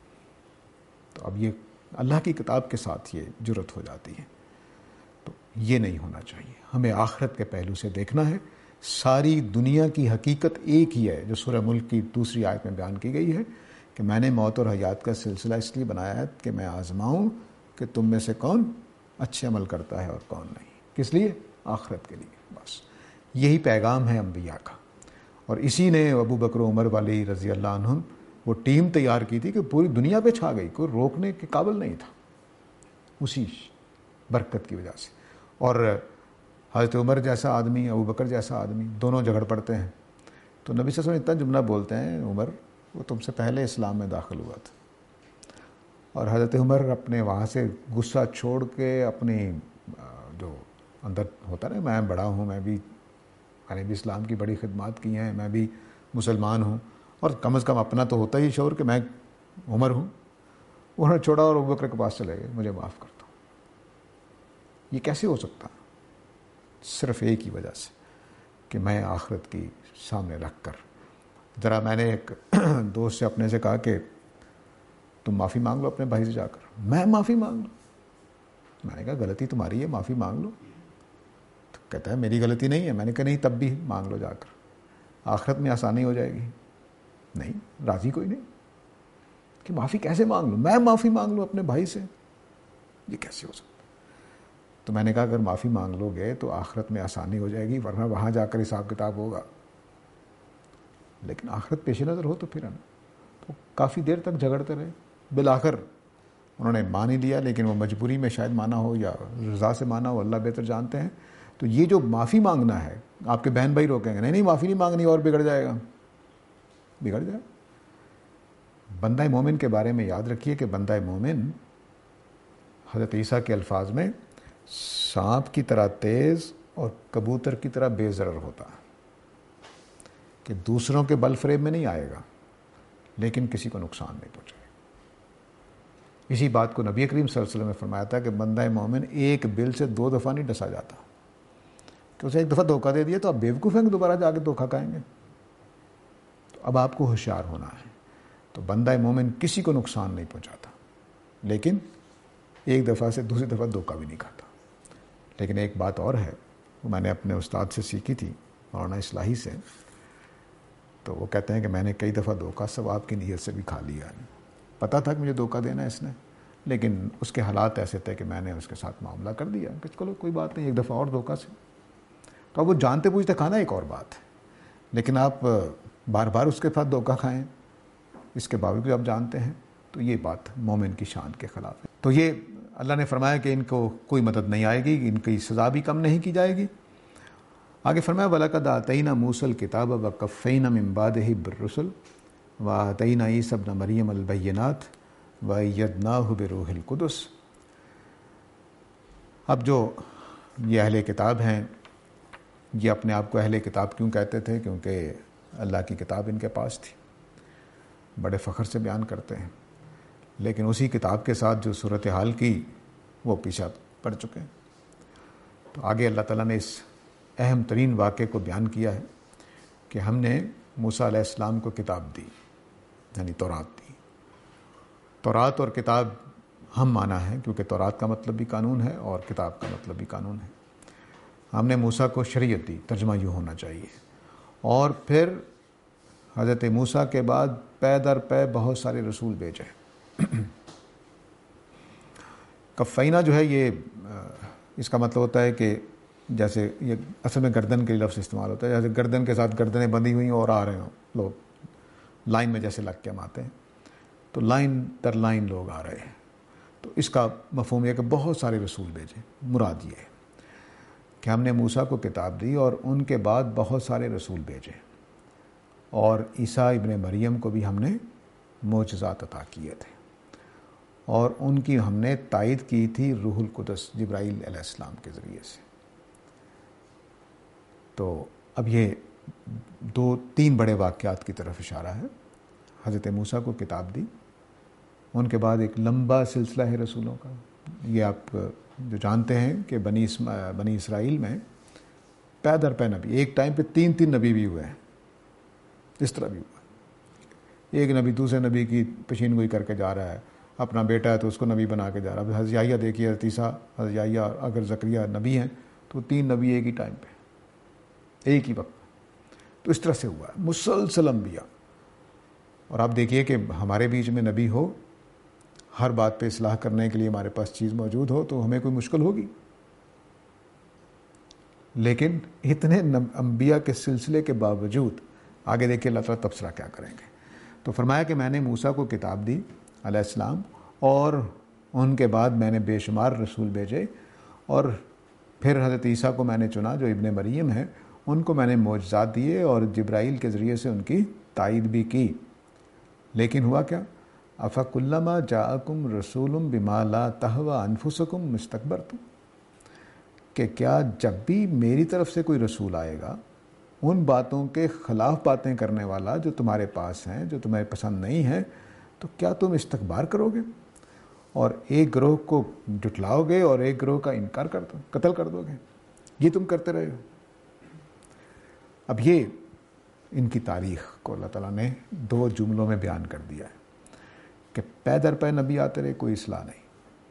تو اب یہ اللہ کی کتاب کے ساتھ یہ جرت ہو جاتی ہے، تو یہ نہیں ہونا چاہیے۔ ہمیں آخرت کے پہلو سے دیکھنا ہے۔ ساری دنیا کی حقیقت ایک ہی ہے جو سورہ ملک کی دوسری آیت میں بیان کی گئی ہے کہ میں نے موت اور حیات کا سلسلہ اس لیے بنایا ہے کہ میں آزماؤں کہ تم میں سے کون اچھے عمل کرتا ہے اور کون نہیں۔ کس لیے؟ آخرت کے لیے۔ بس یہی پیغام ہے انبیاء کا، اور اسی نے ابو بکر و عمر والی رضی اللہ عنہم وہ ٹیم تیار کی تھی کہ پوری دنیا پہ چھا گئی، کوئی روکنے کے قابل نہیں تھا، اسی برکت کی وجہ سے۔ اور حضرت عمر جیسا آدمی، ابو بکر جیسا آدمی، دونوں جھگڑ پڑتے ہیں، تو نبی صلی اللہ علیہ وسلم اتنا جملہ بولتے ہیں، عمر وہ تم سے پہلے اسلام میں داخل ہوا تھا۔ اور حضرت عمر اپنے وہاں سے غصہ چھوڑ کے اپنی جو اندر ہوتا نا، میں بڑا ہوں، میں بھی میں نے بھی اسلام کی بڑی خدمات کی ہیں، میں بھی مسلمان ہوں، اور کم از کم اپنا تو ہوتا ہی شعور کہ میں عمر ہوں، انہوں نے چھوڑا اور ابو بکر کے پاس چلے گئے، مجھے معاف کر دو۔ یہ کیسے ہو سکتا؟ صرف ایک ہی وجہ سے کہ میں آخرت کی سامنے رکھ کر، ذرا میں نے ایک دوست سے اپنے سے کہا کہ تم معافی مانگ لو اپنے بھائی سے جا کر۔ میں معافی مانگ لوں؟ میں نے کہا غلطی تمہاری ہے، معافی مانگ لو۔ تو کہتا ہے میری غلطی نہیں ہے۔ میں نے کہا نہیں، تب بھی مانگ لو جا کر، آخرت میں آسانی ہو جائے گی۔ نہیں، راضی کوئی نہیں کہ معافی کیسے مانگ لوں، میں معافی مانگ لوں اپنے بھائی سے، یہ کیسے ہو سکتا؟ تو میں نے کہا اگر معافی مانگ لو گے تو آخرت میں آسانی ہو جائے گی، ورنہ وہاں جا کر حساب کتاب ہوگا۔ لیکن آخرت پیش نظر ہو تو پھر ہے نا۔ تو کافی دیر تک جھگڑتے رہے، بالآخر انہوں نے مان ہی لیا، لیکن وہ مجبوری میں شاید مانا ہو یا رضا سے مانا ہو، اللہ بہتر جانتے ہیں۔ تو یہ جو معافی مانگنا ہے، آپ کے بہن بھائی روکیں گے نہیں نہیں معافی نہیں مانگنی اور بگڑ جائے گا، بگڑ جائے۔ بندہ مومن کے بارے میں یاد رکھیے کہ بندہ مومن حضرت عیسیٰ کے الفاظ میں سانپ کی طرح تیز اور کبوتر کی طرح بے ضرر ہوتا ہے، کہ دوسروں کے بل فریب میں نہیں آئے گا لیکن کسی کو نقصان نہیں پہنچے گا۔ اسی بات کو نبی کریم صلی اللہ علیہ وسلم نے فرمایا تھا کہ بندہ مومن ایک بل سے دو دفعہ نہیں ڈسا جاتا، کہ اسے ایک دفعہ دھوکہ دے دیا تو آپ بیوقوف ہیں کہ دوبارہ جا کے دھوکہ کھائیں گے۔ تو اب آپ کو ہوشیار ہونا ہے۔ تو بندہ مومن کسی کو نقصان نہیں پہنچاتا، لیکن ایک دفعہ سے دوسری دفعہ دھوکہ بھی نہیں کھاتا۔ لیکن ایک بات اور ہے، وہ میں نے اپنے استاد سے سیکھی تھی، مولانا اصلاحی سے، تو وہ کہتے ہیں کہ میں نے کئی دفعہ دھوکہ ثواب کی نیت سے بھی کھا لیا ہے۔ پتہ تھا کہ مجھے دھوکہ دینا ہے اس نے، لیکن اس کے حالات ایسے تھے کہ میں نے اس کے ساتھ معاملہ کر دیا کہ چلو کوئی بات نہیں، ایک دفعہ اور دھوکہ سے۔ تو اب وہ جانتے بوجھتے کھانا ایک اور بات ہے، لیکن آپ بار بار اس کے ساتھ دھوکہ کھائیں، اس کے باوجود آپ جانتے ہیں، تو یہ بات مومن کی شان کے خلاف ہے۔ تو یہ اللہ نے فرمایا کہ ان کو کوئی مدد نہیں آئے گی، ان کی سزا بھی کم نہیں کی جائے گی۔ آگے فرمایا وَلَقَدْ آتَيْنَا مُوسَى الْكِتَابَ وَقَفَّيْنَا مِن بَعْدِهِ بِالرُّسُلِ وَآتَيْنَا عِيسَى ابْنَ مَرْيَمَ الْبَيِّنَاتِ وَأَيَّدْنَاهُ بِرُوحِ الْقُدُسِ۔ اب جو یہ اہل کتاب ہیں، یہ اپنے آپ کو اہل کتاب کیوں کہتے تھے؟ کیونکہ اللہ کی کتاب ان کے پاس تھی، بڑے فخر سے بیان کرتے ہیں، لیکن اسی کتاب کے ساتھ جو صورتحال کی وہ پیچھے پڑ چکے ہیں۔ تو آگے اللہ تعالیٰ نے اس اہم ترین واقعے کو بیان کیا ہے کہ ہم نے موسیٰ علیہ السلام کو کتاب دی، یعنی تورات دی۔ تورات اور کتاب ہم مانا ہے، کیونکہ تورات کا مطلب بھی قانون ہے اور کتاب کا مطلب بھی قانون ہے۔ ہم نے موسیٰ کو شریعت دی، ترجمہ یوں ہونا چاہیے، اور پھر حضرت موسیٰ کے بعد پے در پے بہت سارے رسول بھیجے۔ کفینہ جو ہے یہ اس کا مطلب ہوتا ہے کہ جیسے یہ اصل میں گردن کے لفظ استعمال ہوتا ہے، جیسے گردن کے ساتھ گردنیں بندھی ہوئی اور آ رہے ہوں لوگ لائن میں، جیسے لگ کے ہم آتے ہیں، تو لائن در لائن لوگ آ رہے ہیں۔ تو اس کا مفہوم یہ کہ بہت سارے رسول بھیجے، مراد یہ ہے۔ کہ ہم نے موسیٰ کو کتاب دی اور ان کے بعد بہت سارے رسول بھیجے، اور عیسیٰ ابن مریم کو بھی ہم نے معجزات عطا کیے تھے، اور ان کی ہم نے تائید کی تھی روح القدس جبرائیل علیہ السلام کے ذریعے سے۔ تو اب یہ دو تین بڑے واقعات کی طرف اشارہ ہے۔ حضرت موسیٰ کو کتاب دی، ان کے بعد ایک لمبا سلسلہ ہے رسولوں کا۔ یہ آپ جو جانتے ہیں کہ بنی بنی اسرائیل میں پے در پے نبی، ایک ٹائم پہ تین تین نبی بھی ہوئے ہیں، اس طرح بھی ہوا۔ ایک نبی دوسرے نبی کی پیشین گوئی کر کے جا رہا ہے، اپنا بیٹا ہے تو اس کو نبی بنا کے جا رہا ہے۔ حضرت یحییٰ دیکھیے، حضرت عیسیٰ، حضرت یحییٰ، اگر زکریا نبی ہیں تو تین نبی ایک ہی ٹائم پہ، ایک ہی وقت۔ تو اس طرح سے ہوا ہے، مسلسل انبیاء۔ اور آپ دیکھیے کہ ہمارے بیچ میں نبی ہو، ہر بات پہ اصلاح کرنے کے لیے ہمارے پاس چیز موجود ہو، تو ہمیں کوئی مشکل ہوگی؟ لیکن اتنے انبیاء کے سلسلے کے باوجود آگے دیکھیے اللہ تعالیٰ تبصرہ کیا کریں گے۔ تو فرمایا کہ میں نے موسیٰ کو کتاب دی علیہ السلام، اور ان کے بعد میں نے بے شمار رسول بھیجے، اور پھر حضرت عیسیٰ کو میں نے چنا جو ابن مریم ہیں، ان کو میں نے معجزات دیے اور جبرائیل کے ذریعے سے ان کی تائید بھی کی۔ لیکن ہوا کیا؟ افکلما جاءکم رسول بما لا تہوی انفسکم استکبرتم، کہ کیا جب بھی میری طرف سے کوئی رسول آئے گا، ان باتوں کے خلاف باتیں کرنے والا جو تمہارے پاس ہیں، جو تمہیں پسند نہیں ہیں، تو کیا تم استکبار کرو گے اور ایک گروہ کو جھٹلاؤ گے اور ایک گروہ کا انکار کر دو، قتل کر دو گے؟ یہ تم کرتے رہے ہو۔ اب یہ ان کی تاریخ کو اللہ تعالیٰ نے دو جملوں میں بیان کر دیا ہے کہ پے در پے نبی آتے رہے، کوئی اصلاح نہیں۔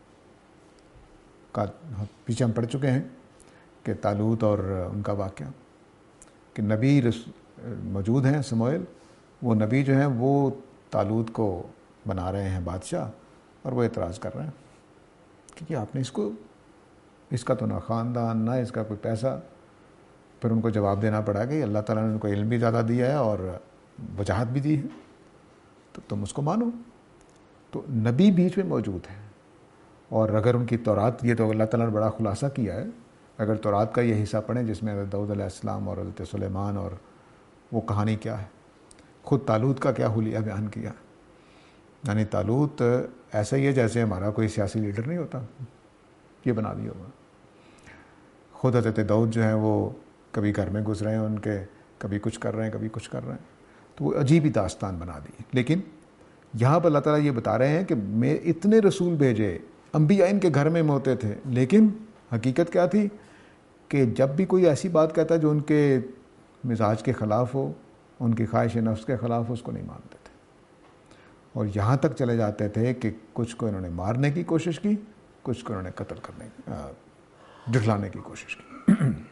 پیچھے ہم پڑھ چکے ہیں کہ طالوت اور ان کا واقعہ، کہ نبی موجود ہیں سموئیل، وہ نبی جو ہیں وہ طالوت کو بنا رہے ہیں بادشاہ، اور وہ اعتراض کر رہے ہیں کہ آپ نے اس کو، اس کا تو نہ خاندان نہ اس کا کوئی پیسہ۔ پھر ان کو جواب دینا پڑا کہ اللہ تعالیٰ نے ان کو علم بھی زیادہ دیا ہے اور وجاہت بھی دی ہے، تو تم اس کو مانو۔ تو نبی بیچ میں موجود ہے، اور اگر ان کی تورات، یہ تو اللہ تعالیٰ نے بڑا خلاصہ کیا ہے، اگر تورات کا یہ حصہ پڑھیں جس میں حضرت داؤد علیہ السلام اور حضرت سلیمان اور وہ کہانی کیا ہے، خود طالوت کا کیا حلیہ بیان کیا۔ یعنی طالوت ایسا ہی ہے جیسے ہمارا کوئی سیاسی لیڈر نہیں ہوتا، یہ بنا دیا ہوگا۔ خود حضرت داؤد جو ہیں وہ کبھی گھر میں گزرے ہیں ان کے، کبھی کچھ کر رہے ہیں کبھی کچھ کر رہے ہیں، تو وہ عجیب ہی داستان بنا دی۔ لیکن یہاں پر اللہ تعالیٰ یہ بتا رہے ہیں کہ میں اتنے رسول بھیجے، انبیاء ان کے گھر میں ہوتے تھے، لیکن حقیقت کیا تھی کہ جب بھی کوئی ایسی بات کہتا جو ان کے مزاج کے خلاف ہو، ان کی خواہش نفس کے خلاف ہو، اس کو نہیں مانتے تھے، اور یہاں تک چلے جاتے تھے کہ کچھ کو انہوں نے مارنے کی کوشش کی، کچھ کو انہوں نے قتل کرنے کی، جھٹلانے کی کوشش کی۔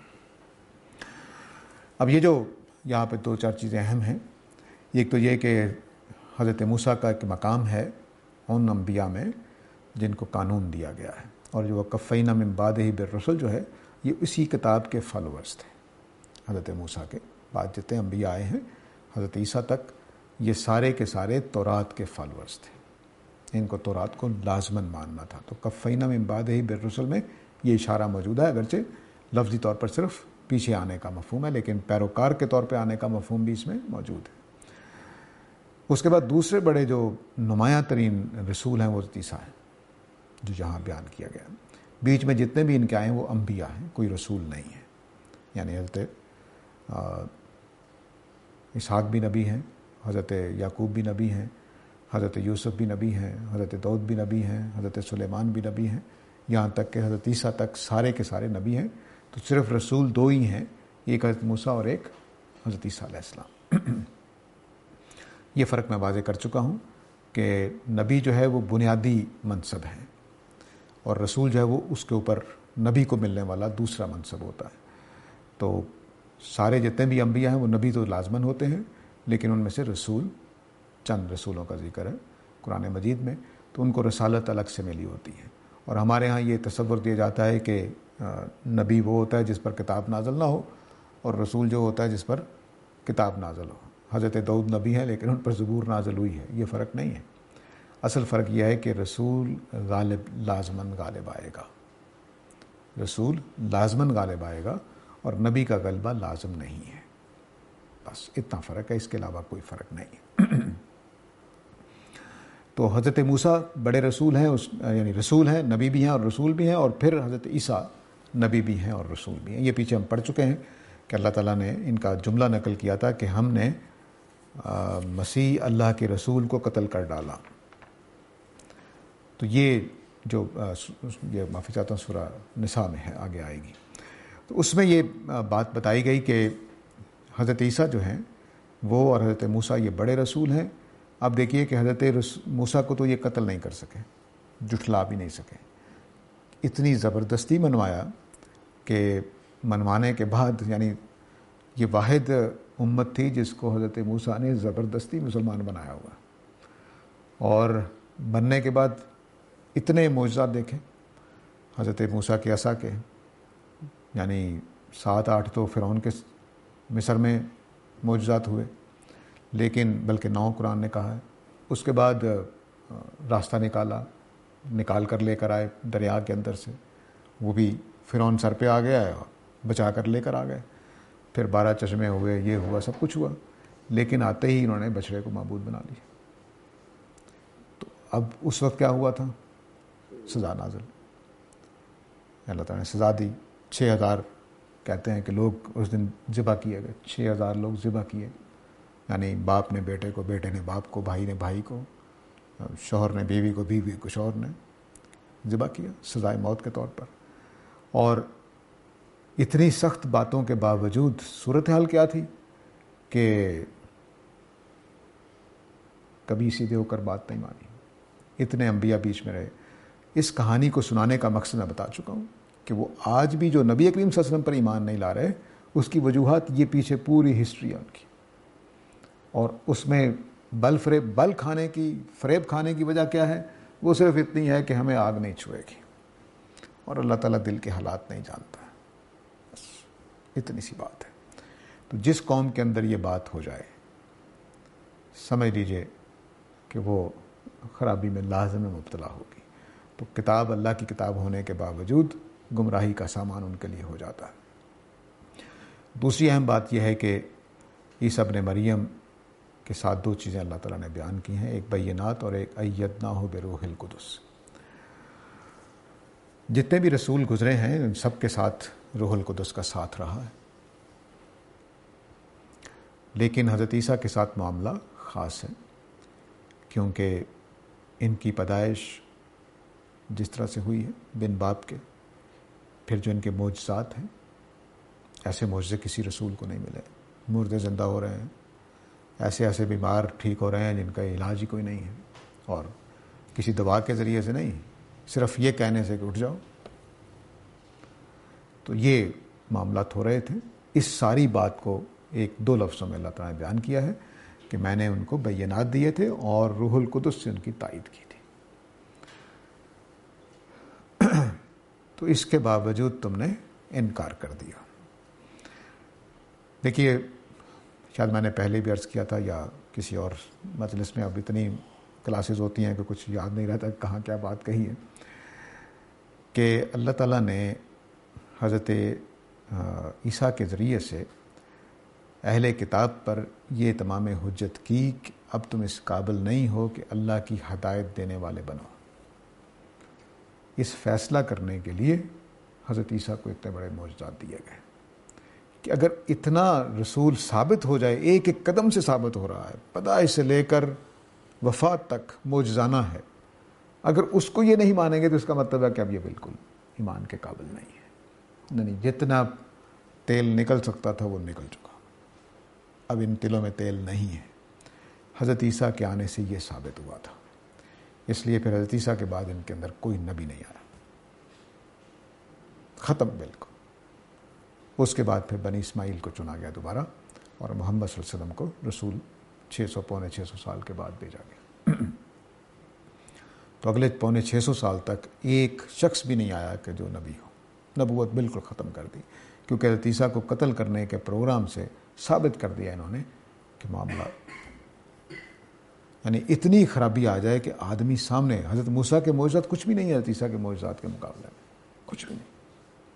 اب یہ جو یہاں پہ دو چار چیزیں اہم ہیں، ایک تو یہ کہ حضرت موسیٰ کا ایک مقام ہے ان انبیاء میں جن کو قانون دیا گیا ہے، اور جو وقفینا من بعدہ بالرسل جو ہے، یہ اسی کتاب کے فالوورز تھے۔ حضرت موسیٰ کے بعد جتنے انبیاء آئے ہیں حضرت عیسیٰ تک، یہ سارے کے سارے تورات کے فالوورز تھے، ان کو تورات کو لازماً ماننا تھا۔ تو قفینا من بعدہ بالرسل میں یہ اشارہ موجود ہے، اگرچہ لفظی طور پر صرف پیچھے آنے کا مفہوم ہے، لیکن پیروکار کے طور پہ آنے کا مفہوم بھی اس میں موجود ہے۔ اس کے بعد دوسرے بڑے جو نمایاں ترین رسول ہیں وہ حضرت عیسیٰ ہیں، جو یہاں بیان کیا گیا۔ بیچ میں جتنے بھی ان کے آئے ہیں وہ انبیاء ہیں، کوئی رسول نہیں ہے۔ یعنی حضرت اسحاق بھی نبی ہیں، حضرت یعقوب بھی نبی ہیں، حضرت یوسف بھی نبی ہیں، حضرت داؤد بھی نبی ہیں، حضرت سلیمان بھی نبی ہیں، یہاں تک کہ حضرت عیسیٰ تک سارے کے سارے نبی ہیں۔ تو صرف رسول دو ہی ہیں، ایک حضرت موسیٰ اور ایک حضرت عیسیٰ علیہ السلام۔ یہ فرق میں واضح کر چکا ہوں کہ نبی جو ہے وہ بنیادی منصب ہے، اور رسول جو ہے وہ اس کے اوپر نبی کو ملنے والا دوسرا منصب ہوتا ہے۔ تو سارے جتنے بھی انبیاء ہیں وہ نبی تو لازماً ہوتے ہیں، لیکن ان میں سے رسول، چند رسولوں کا ذکر ہے قرآن مجید میں، تو ان کو رسالت الگ سے ملی ہوتی ہے۔ اور ہمارے ہاں یہ تصور دیا جاتا ہے کہ نبی وہ ہوتا ہے جس پر کتاب نازل نہ ہو، اور رسول جو ہوتا ہے جس پر کتاب نازل ہو۔ حضرت داؤد نبی ہے لیکن ان پر زبور نازل ہوئی ہے، یہ فرق نہیں ہے۔ اصل فرق یہ ہے کہ رسول غالب، لازماً غالب آئے گا، رسول لازماً غالب آئے گا اور نبی کا غلبہ لازم نہیں ہے، بس اتنا فرق ہے، اس کے علاوہ کوئی فرق نہیں ہے۔ تو حضرت موسیٰ بڑے رسول ہیں، اس یعنی رسول ہیں، نبی بھی ہیں اور رسول بھی ہیں، اور پھر حضرت عیسیٰ نبی بھی ہیں اور رسول بھی ہیں۔ یہ پیچھے ہم پڑھ چکے ہیں کہ اللہ تعالیٰ نے ان کا جملہ نقل کیا تھا کہ ہم نے مسیح اللہ کے رسول کو قتل کر ڈالا۔ تو یہ جو یہ معافی چاہتا ہوں سورہ نساء میں ہے، آگے آئے گی، تو اس میں یہ بات بتائی گئی کہ حضرت عیسیٰ جو ہیں وہ اور حضرت موسیٰ یہ بڑے رسول ہیں۔ اب دیکھیے کہ حضرت موسیٰ کو تو یہ قتل نہیں کر سکے، جٹلا بھی نہیں سکے، اتنی زبردستی منوایا کہ منوانے کے بعد یعنی یہ واحد امت تھی جس کو حضرت موسیٰ نے زبردستی مسلمان بنایا ہوا، اور بننے کے بعد اتنے معجزات دیکھے حضرت موسیٰ کے عصا کے، یعنی سات آٹھ تو فرعون کے مصر میں معجزات ہوئے، لیکن بلکہ نو قرآن نے کہا ہے۔ اس کے بعد راستہ نکالا، نکال کر لے کر آئے دریا کے اندر سے، وہ بھی فرعون سر پہ آ گیا ہے، بچا کر لے کر آ گئے۔ پھر بارہ چشمے ہوئے، یہ ہوا، سب کچھ ہوا، لیکن آتے ہی انہوں نے بچڑے کو معبود بنا لیا۔ تو اب اس وقت کیا ہوا تھا؟ سزا نازل، اللہ تعالیٰ نے سزا دی۔ چھ ہزار کہتے ہیں کہ لوگ اس دن ذبح کیے گئے، چھ ہزار لوگ ذبح کیے، یعنی باپ نے بیٹے کو، بیٹے نے باپ کو، بھائی نے بھائی کو، شوہر نے بیوی کو، بیوی کو شوہر نے ذبح کیا سزائے موت کے طور پر۔ اور اتنی سخت باتوں کے باوجود صورتحال کیا تھی کہ کبھی سیدھے ہو کر بات نہیں مانی، اتنے انبیاء بیچ میں رہے۔ اس کہانی کو سنانے کا مقصد میں بتا چکا ہوں کہ وہ آج بھی جو نبی کریم صلی اللہ علیہ وسلم پر ایمان نہیں لا رہے، اس کی وجوہات یہ پیچھے پوری ہسٹری ہے ان کی، اور اس میں بل فریب بل کھانے کی فریب کھانے کی وجہ کیا ہے؟ وہ صرف اتنی ہے کہ ہمیں آگ نہیں چھوئے گی، اور اللہ تعالیٰ دل کے حالات نہیں جانتا ہے، بس اتنی سی بات ہے۔ تو جس قوم کے اندر یہ بات ہو جائے، سمجھ لیجئے کہ وہ خرابی میں لازم مبتلا ہوگی۔ تو کتاب اللہ کی کتاب ہونے کے باوجود گمراہی کا سامان ان کے لیے ہو جاتا ہے۔ دوسری اہم بات یہ ہے کہ عیسیٰ ابن مریم کے ساتھ دو چیزیں اللہ تعالیٰ نے بیان کی ہیں، ایک بینات اور ایک ایدناہ بروح القدس۔ جتنے بھی رسول گزرے ہیں ان سب کے ساتھ روح القدس کا ساتھ رہا ہے، لیکن حضرت عیسیٰ کے ساتھ معاملہ خاص ہے، کیونکہ ان کی پیدائش جس طرح سے ہوئی ہے بن باپ کے، پھر جو ان کے معجزات ہیں، ایسے معجزے کسی رسول کو نہیں ملے۔ مردے زندہ ہو رہے ہیں، ایسے ایسے بیمار ٹھیک ہو رہے ہیں جن کا علاج ہی کوئی نہیں ہے، اور کسی دوا کے ذریعے سے نہیں، صرف یہ کہنے سے کہ اٹھ جاؤ۔ تو یہ معاملات ہو رہے تھے۔ اس ساری بات کو ایک دو لفظوں میں اللہ تعالیٰ نے بیان کیا ہے کہ میں نے ان کو بینات دیے تھے اور روح القدس سے ان کی تائید کی تھی۔ تو اس کے باوجود تم نے انکار کر دیا۔ دیکھیے، شاید میں نے پہلے بھی عرض کیا تھا یا کسی اور مجلس میں، اب اتنی کلاسز ہوتی ہیں کہ کچھ یاد نہیں رہتا کہاں کیا بات کہی ہے، کہ اللہ تعالیٰ نے حضرت عیسیٰ کے ذریعے سے اہل کتاب پر یہ تمام حجت کی کہ اب تم اس قابل نہیں ہو کہ اللہ کی ہدایت دینے والے بنو۔ اس فیصلہ کرنے کے لیے حضرت عیسیٰ کو اتنے بڑے معجزات دیے گئے کہ اگر اتنا رسول ثابت ہو جائے، ایک ایک قدم سے ثابت ہو رہا ہے، پیدائش سے لے کر وفات تک معجزانہ ہے، اگر اس کو یہ نہیں مانیں گے تو اس کا مطلب ہے کہ اب یہ بالکل ایمان کے قابل نہیں ہے۔ نہیں، جتنا تیل نکل سکتا تھا وہ نکل چکا، اب ان تلوں میں تیل نہیں ہے۔ حضرت عیسیٰ کے آنے سے یہ ثابت ہوا تھا، اس لیے پھر حضرت عیسیٰ کے بعد ان کے اندر کوئی نبی نہیں آیا، ختم بالکل۔ اس کے بعد پھر بنی اسماعیل کو چنا گیا دوبارہ، اور محمد صلی اللہ علیہ وسلم کو رسول چھ سو پونے چھ سو سال کے بعد بھیجا گیا۔ تو اگلے پونے چھ سو سال تک ایک شخص بھی نہیں آیا کہ جو نبی ہو، نبوت بالکل ختم کر دی، کیونکہ حضرت عیسیٰ کو قتل کرنے کے پروگرام سے ثابت کر دیا انہوں نے کہ معاملہ، یعنی اتنی خرابی آ جائے کہ آدمی سامنے، حضرت موسیٰ کے معجزات کچھ بھی نہیں ہے حضرت عیسیٰ کے معجزات کے مقابلے میں، کچھ بھی نہیں۔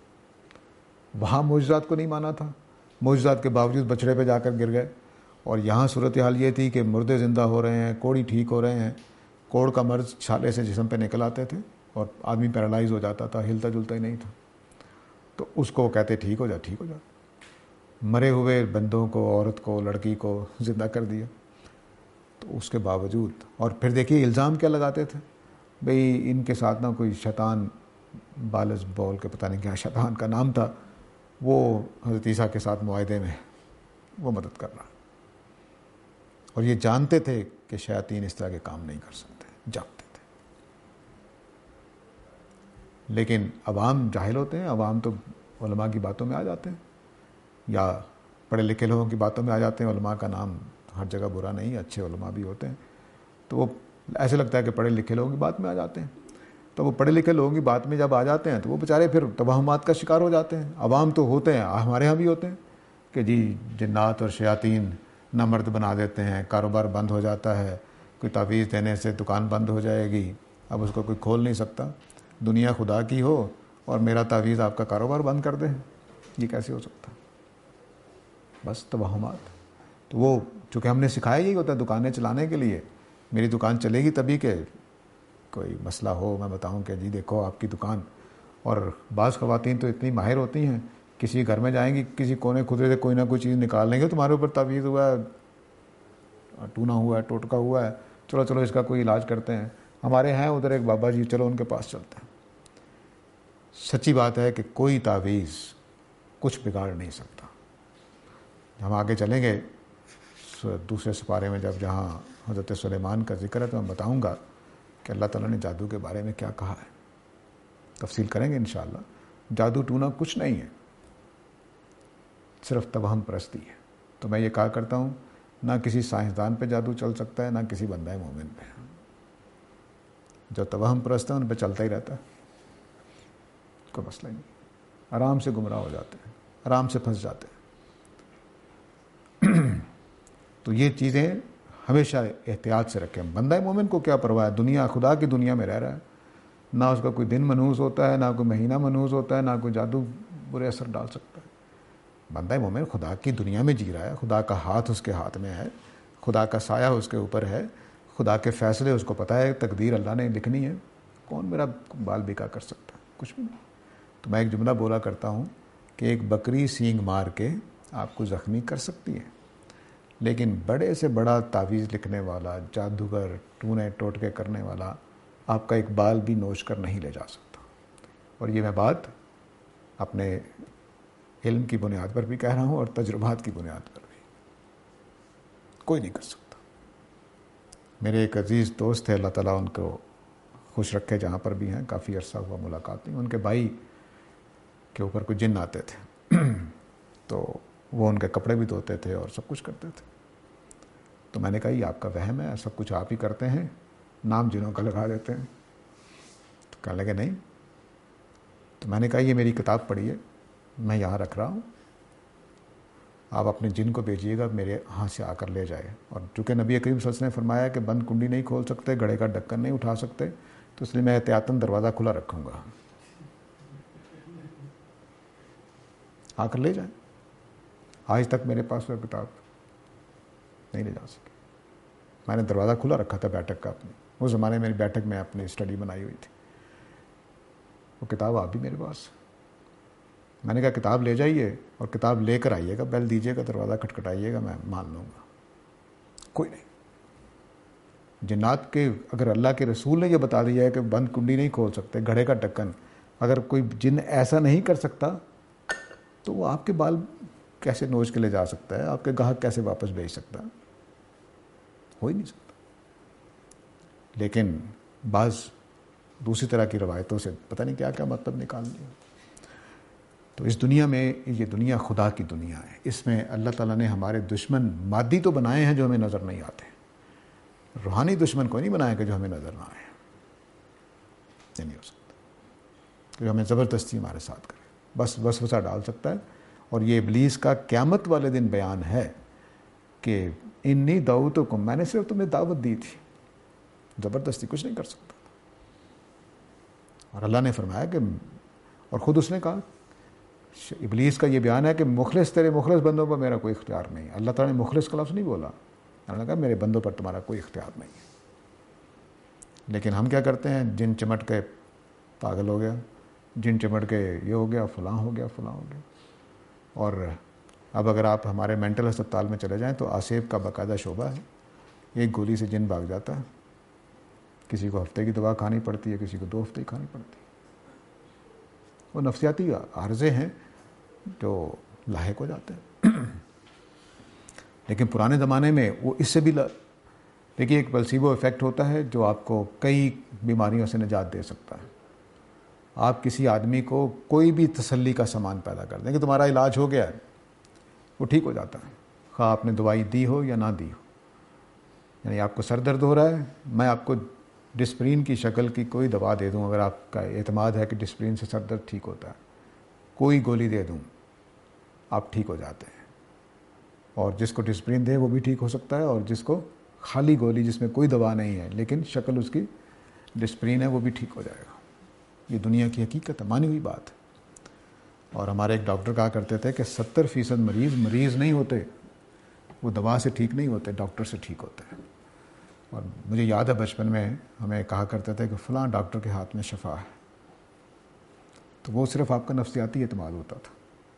وہاں معجزات کو نہیں مانا تھا، معجزات کے باوجود بچڑے پہ جا کر گر گئے، اور یہاں صورتحال یہ تھی کہ مردے زندہ ہو رہے ہیں، کوڑی ٹھیک ہو رہے ہیں، کوڑ کا مرض چھالے سے جسم پہ نکل آتے تھے اور آدمی پیرالائز ہو جاتا تھا، ہلتا جلتا ہی نہیں تھا، تو اس کو کہتے ٹھیک ہو جا ٹھیک ہو جا۔ مرے ہوئے بندوں کو، عورت کو، لڑکی کو زندہ کر دیا، تو اس کے باوجود، اور پھر دیکھیے الزام کیا لگاتے تھے، بھئی ان کے ساتھ نہ کوئی شیطان بالز بول کے پتہ نہیں کیا شیطان کا نام تھا، وہ حضرت عیسیٰ کے ساتھ معاہدے میں وہ مدد کر رہا، اور یہ جانتے تھے کہ شیاطین اس طرح کے کام نہیں کر سکتے، جانتے تھے، لیکن عوام جاہل ہوتے ہیں، عوام تو علماء کی باتوں میں آ جاتے ہیں، یا پڑھے لکھے لوگوں کی باتوں میں آ جاتے ہیں۔ علماء کا نام ہر جگہ برا نہیں ہے، اچھے علماء بھی ہوتے ہیں، تو وہ ایسے لگتا ہے کہ پڑھے لکھے لوگوں کی بات میں آ جاتے ہیں، تو وہ پڑھے لکھے لوگوں کی بات میں جب آ جاتے ہیں تو وہ بیچارے پھر توہمات کا شکار ہو جاتے ہیں۔ عوام تو ہوتے ہیں، ہمارے ہاں بھی ہوتے ہیں کہ جی جنات اور شیاطین نامرد بنا دیتے ہیں، کاروبار بند ہو جاتا ہے، کوئی تعویذ دینے سے دکان بند ہو جائے گی، اب اس کو کوئی کھول نہیں سکتا، دنیا خدا کی ہو اور میرا تعویذ آپ کا کاروبار بند کر دے، یہ کیسے ہو سکتا؟ بس توہمات۔ تو وہ چونکہ ہم نے سکھایا یہی ہوتا ہے دکانیں چلانے کے لیے، میری دکان چلے گی تبھی کہ کوئی مسئلہ ہو میں بتاؤں کہ جی دیکھو آپ کی دکان، اور بعض خواتین تو اتنی ماہر ہوتی ہیں، کسی گھر میں جائیں گی، کسی کونے خدرے سے کوئی نہ کوئی چیز نکال لیں گے، تمہارے اوپر تعویذ ہوا ہے، ٹونا ہوا ہے، ٹوٹکا ہوا ہے، چلو چلو اس کا کوئی علاج کرتے ہیں، ہمارے ہیں ادھر ایک بابا جی، چلو ان کے پاس چلتے ہیں۔ سچی بات ہے کہ کوئی تعویذ کچھ بگاڑ نہیں سکتا۔ ہم آگے چلیں گے دوسرے سپارے میں، جب جہاں حضرت سلیمان کا ذکر ہے تو میں بتاؤں گا کہ اللہ تعالیٰ نے جادو کے بارے میں کیا کہا ہے، تفصیل کریں گے انشاءاللہ۔ جادو ٹونا کچھ نہیں ہے، صرف توہم پرستی ہے۔ تو میں یہ کہا کرتا ہوں، نہ کسی سائنسدان پہ جادو چل سکتا ہے، نہ کسی بندہ مومن پہ۔ جو توہم پرست ہیں ان پہ چلتا ہی رہتا ہے، کوئی مسئلہ نہیں، آرام سے گمراہ ہو جاتے ہیں، آرام سے پھنس جاتے ہیں۔ تو یہ چیزیں ہمیشہ احتیاط سے رکھیں۔ بندہ مومن کو کیا پرواہ ہے، دنیا خدا کی دنیا میں رہ رہا ہے، نہ اس کا کوئی دن منحوس ہوتا ہے، نہ کوئی مہینہ منحوس ہوتا ہے، نہ کوئی جادو برے اثر ڈال سکتا ہے۔ بندہ مومن خدا کی دنیا میں جی رہا ہے، خدا کا ہاتھ اس کے ہاتھ میں ہے، خدا کا سایہ اس کے اوپر ہے، خدا کے فیصلے اس کو پتہ ہے، تقدیر اللہ نے لکھنی ہے، کون میرا بال بیکا کر سکتا ہے؟ کچھ بھی نہیں۔ تو میں ایک جملہ بولا کرتا ہوں کہ ایک بکری سینگ مار کے آپ کو زخمی کر سکتی ہے، لیکن بڑے سے بڑا تعویذ لکھنے والا، جادوگر، ٹونے ٹوٹکے کرنے والا آپ کا ایک بال بھی نوچ کر نہیں لے جا سکتا۔ اور یہ میں بات اپنے علم کی بنیاد پر بھی کہہ رہا ہوں اور تجربات کی بنیاد پر بھی، کوئی نہیں کر سکتا۔ میرے ایک عزیز دوست تھے، اللہ تعالیٰ ان کو خوش رکھے جہاں پر بھی ہیں، کافی عرصہ ہوا ملاقات نہیں، ان کے بھائی کے اوپر کوئی جن آتے تھے تو وہ ان کے کپڑے بھی دھوتے تھے اور سب کچھ کرتے تھے۔ تو میں نے کہا یہ آپ کا وہم ہے، سب کچھ آپ ہی کرتے ہیں، نام جنوں کا لگا دیتے ہیں۔ تو کہنے لگے نہیں۔ تو میں نے کہا یہ میری کتاب پڑھیے، میں یہاں رکھ رہا ہوں، آپ اپنے جن کو بھیجیے گا میرے ہاتھ سے آ کر لے جائے۔ اور چونکہ نبی کریم صلی اللہ علیہ وسلم نے فرمایا کہ بند کنڈی نہیں کھول سکتے، گھڑے کا ڈھکن نہیں اٹھا سکتے، تو اس لیے میں احتیاطاً دروازہ کھلا رکھوں گا، آ کر لے جائیں۔ آج تک میرے پاس وہ کتاب نہیں لے جا سکے، میں نے دروازہ کھلا رکھا تھا بیٹھک کا اپنی، اس زمانے میں میری بیٹھک میں اپنی اسٹڈی بنائی ہوئی تھی، وہ کتاب آپ بھی میرے پاس۔ میں نے کہا کتاب لے جائیے اور کتاب لے کر آئیے گا، بیل دیجیے گا، دروازہ کھٹکھٹائیے گا، میں مان لوں گا۔ کوئی نہیں۔ جنات کے اگر اللہ کے رسول نے یہ بتا دیا ہے کہ بند کنڈی نہیں کھول سکتے، گھڑے کا ڈھکن، اگر کوئی جن ایسا نہیں کر سکتا تو وہ آپ کے بال کیسے نوچ کے لے جا سکتا ہے، آپ کے گاہک کیسے واپس بھیج سکتا ہے؟ ہو ہی نہیں سکتا۔ لیکن بعض دوسری طرح کی روایتوں سے پتہ نہیں کیا کیا مطلب نکال لیا۔ تو اس دنیا میں، یہ دنیا خدا کی دنیا ہے، اس میں اللہ تعالیٰ نے ہمارے دشمن مادی تو بنائے ہیں جو ہمیں نظر نہیں آتے، روحانی دشمن کوئی نہیں بنایا کہ جو ہمیں نظر نہ آئے، یہ نہیں ہو سکتا، کہ ہمیں زبردستی ہمارے ساتھ کرے، بس وسوسہ ڈال سکتا ہے۔ اور یہ ابلیس کا قیامت والے دن بیان ہے کہ انی دعوتکم، میں نے صرف تمہیں دعوت دی تھی، زبردستی کچھ نہیں کر سکتا۔ اور اللہ نے فرمایا کہ، اور خود اس نے کہا ابلیس کا یہ بیان ہے کہ مخلص تیرے مخلص بندوں پر میرا کوئی اختیار نہیں ہے. اللہ تعالیٰ نے مخلص کا لفظ نہیں بولا, اللہ نے کہا میرے بندوں پر تمہارا کوئی اختیار نہیں ہے. لیکن ہم کیا کرتے ہیں, جن چمٹ کے پاگل ہو گیا, جن چمٹ کے یہ ہو گیا, فلاں ہو گیا فلاں ہو گیا. اور اب اگر آپ ہمارے مینٹل ہسپتال میں چلے جائیں تو آسیب کا باقاعدہ شعبہ ہے, ایک گولی سے جن بھاگ جاتا ہے. کسی کو ہفتے کی دوا کھانی پڑتی ہے, کسی کو دو ہفتے کی کھانی پڑتی ہے. وہ نفسیاتی عارضے ہیں جو لاحق ہو جاتے ہیں. لیکن پرانے زمانے میں وہ اس سے بھی دیکھیے ایک پلسیبو افیکٹ ہوتا ہے جو آپ کو کئی بیماریوں سے نجات دے سکتا ہے. آپ کسی آدمی کو کوئی بھی تسلی کا سامان پیدا کر دیں کہ تمہارا علاج ہو گیا ہے, وہ ٹھیک ہو جاتا ہے, خواہ آپ نے دوائی دی ہو یا نہ دی ہو. یعنی آپ کو سر درد ہو رہا ہے, میں آپ کو ڈسپرین کی شکل کی کوئی دوا دے دوں, اگر آپ کا اعتماد ہے کہ ڈسپرین سے سر درد ٹھیک ہوتا ہے, کوئی گولی دے دوں, آپ ٹھیک ہو جاتے ہیں. اور جس کو ڈسپرین دے وہ بھی ٹھیک ہو سکتا ہے, اور جس کو خالی گولی جس میں کوئی دوا نہیں ہے لیکن شکل اس کی ڈسپرین ہے وہ بھی ٹھیک ہو جائے گا. یہ دنیا کی حقیقت ہے, مانی ہوئی بات ہے. اور ہمارے ایک ڈاکٹر کہا کرتے تھے کہ ستر فیصد مریض مریض نہیں ہوتے, وہ دوا سے ٹھیک نہیں ہوتے, ڈاکٹر سے ٹھیک ہوتے ہیں. اور مجھے یاد ہے بچپن میں ہمیں کہا کرتے تھے کہ فلاں ڈاکٹر کے ہاتھ میں شفا ہے, تو وہ صرف آپ کا نفسیاتی اعتماد ہوتا تھا.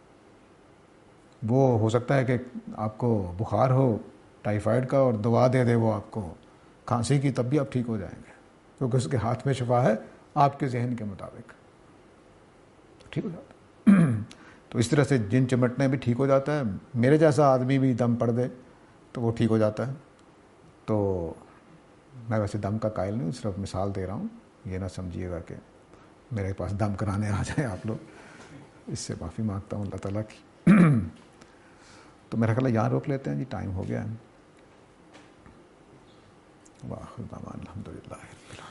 وہ ہو سکتا ہے کہ آپ کو بخار ہو ٹائیفائڈ کا اور دوا دے دے وہ آپ کو کھانسی کی, تب بھی آپ ٹھیک ہو جائیں گے کیونکہ اس کے ہاتھ میں شفا ہے آپ کے ذہن کے مطابق, تو ٹھیک ہو جاتا ہے. تو اس طرح سے جن چمٹنے بھی ٹھیک ہو جاتا ہے. میرے جیسا آدمی بھی دم پڑ دے تو وہ ٹھیک ہو جاتا ہے. تو میں ویسے دم کا قائل نہیں ہوں, صرف مثال دے رہا ہوں, یہ نہ سمجھیے گا کہ میرے پاس دم کرانے آ جائیں آپ لوگ, اس سے معافی مانگتا ہوں اللہ تعالیٰ کی. تو میرا خیال ہے یہاں روک لیتے ہیں جی, ٹائم ہو گیا ہے. وآخر دعوانا الحمدللہ.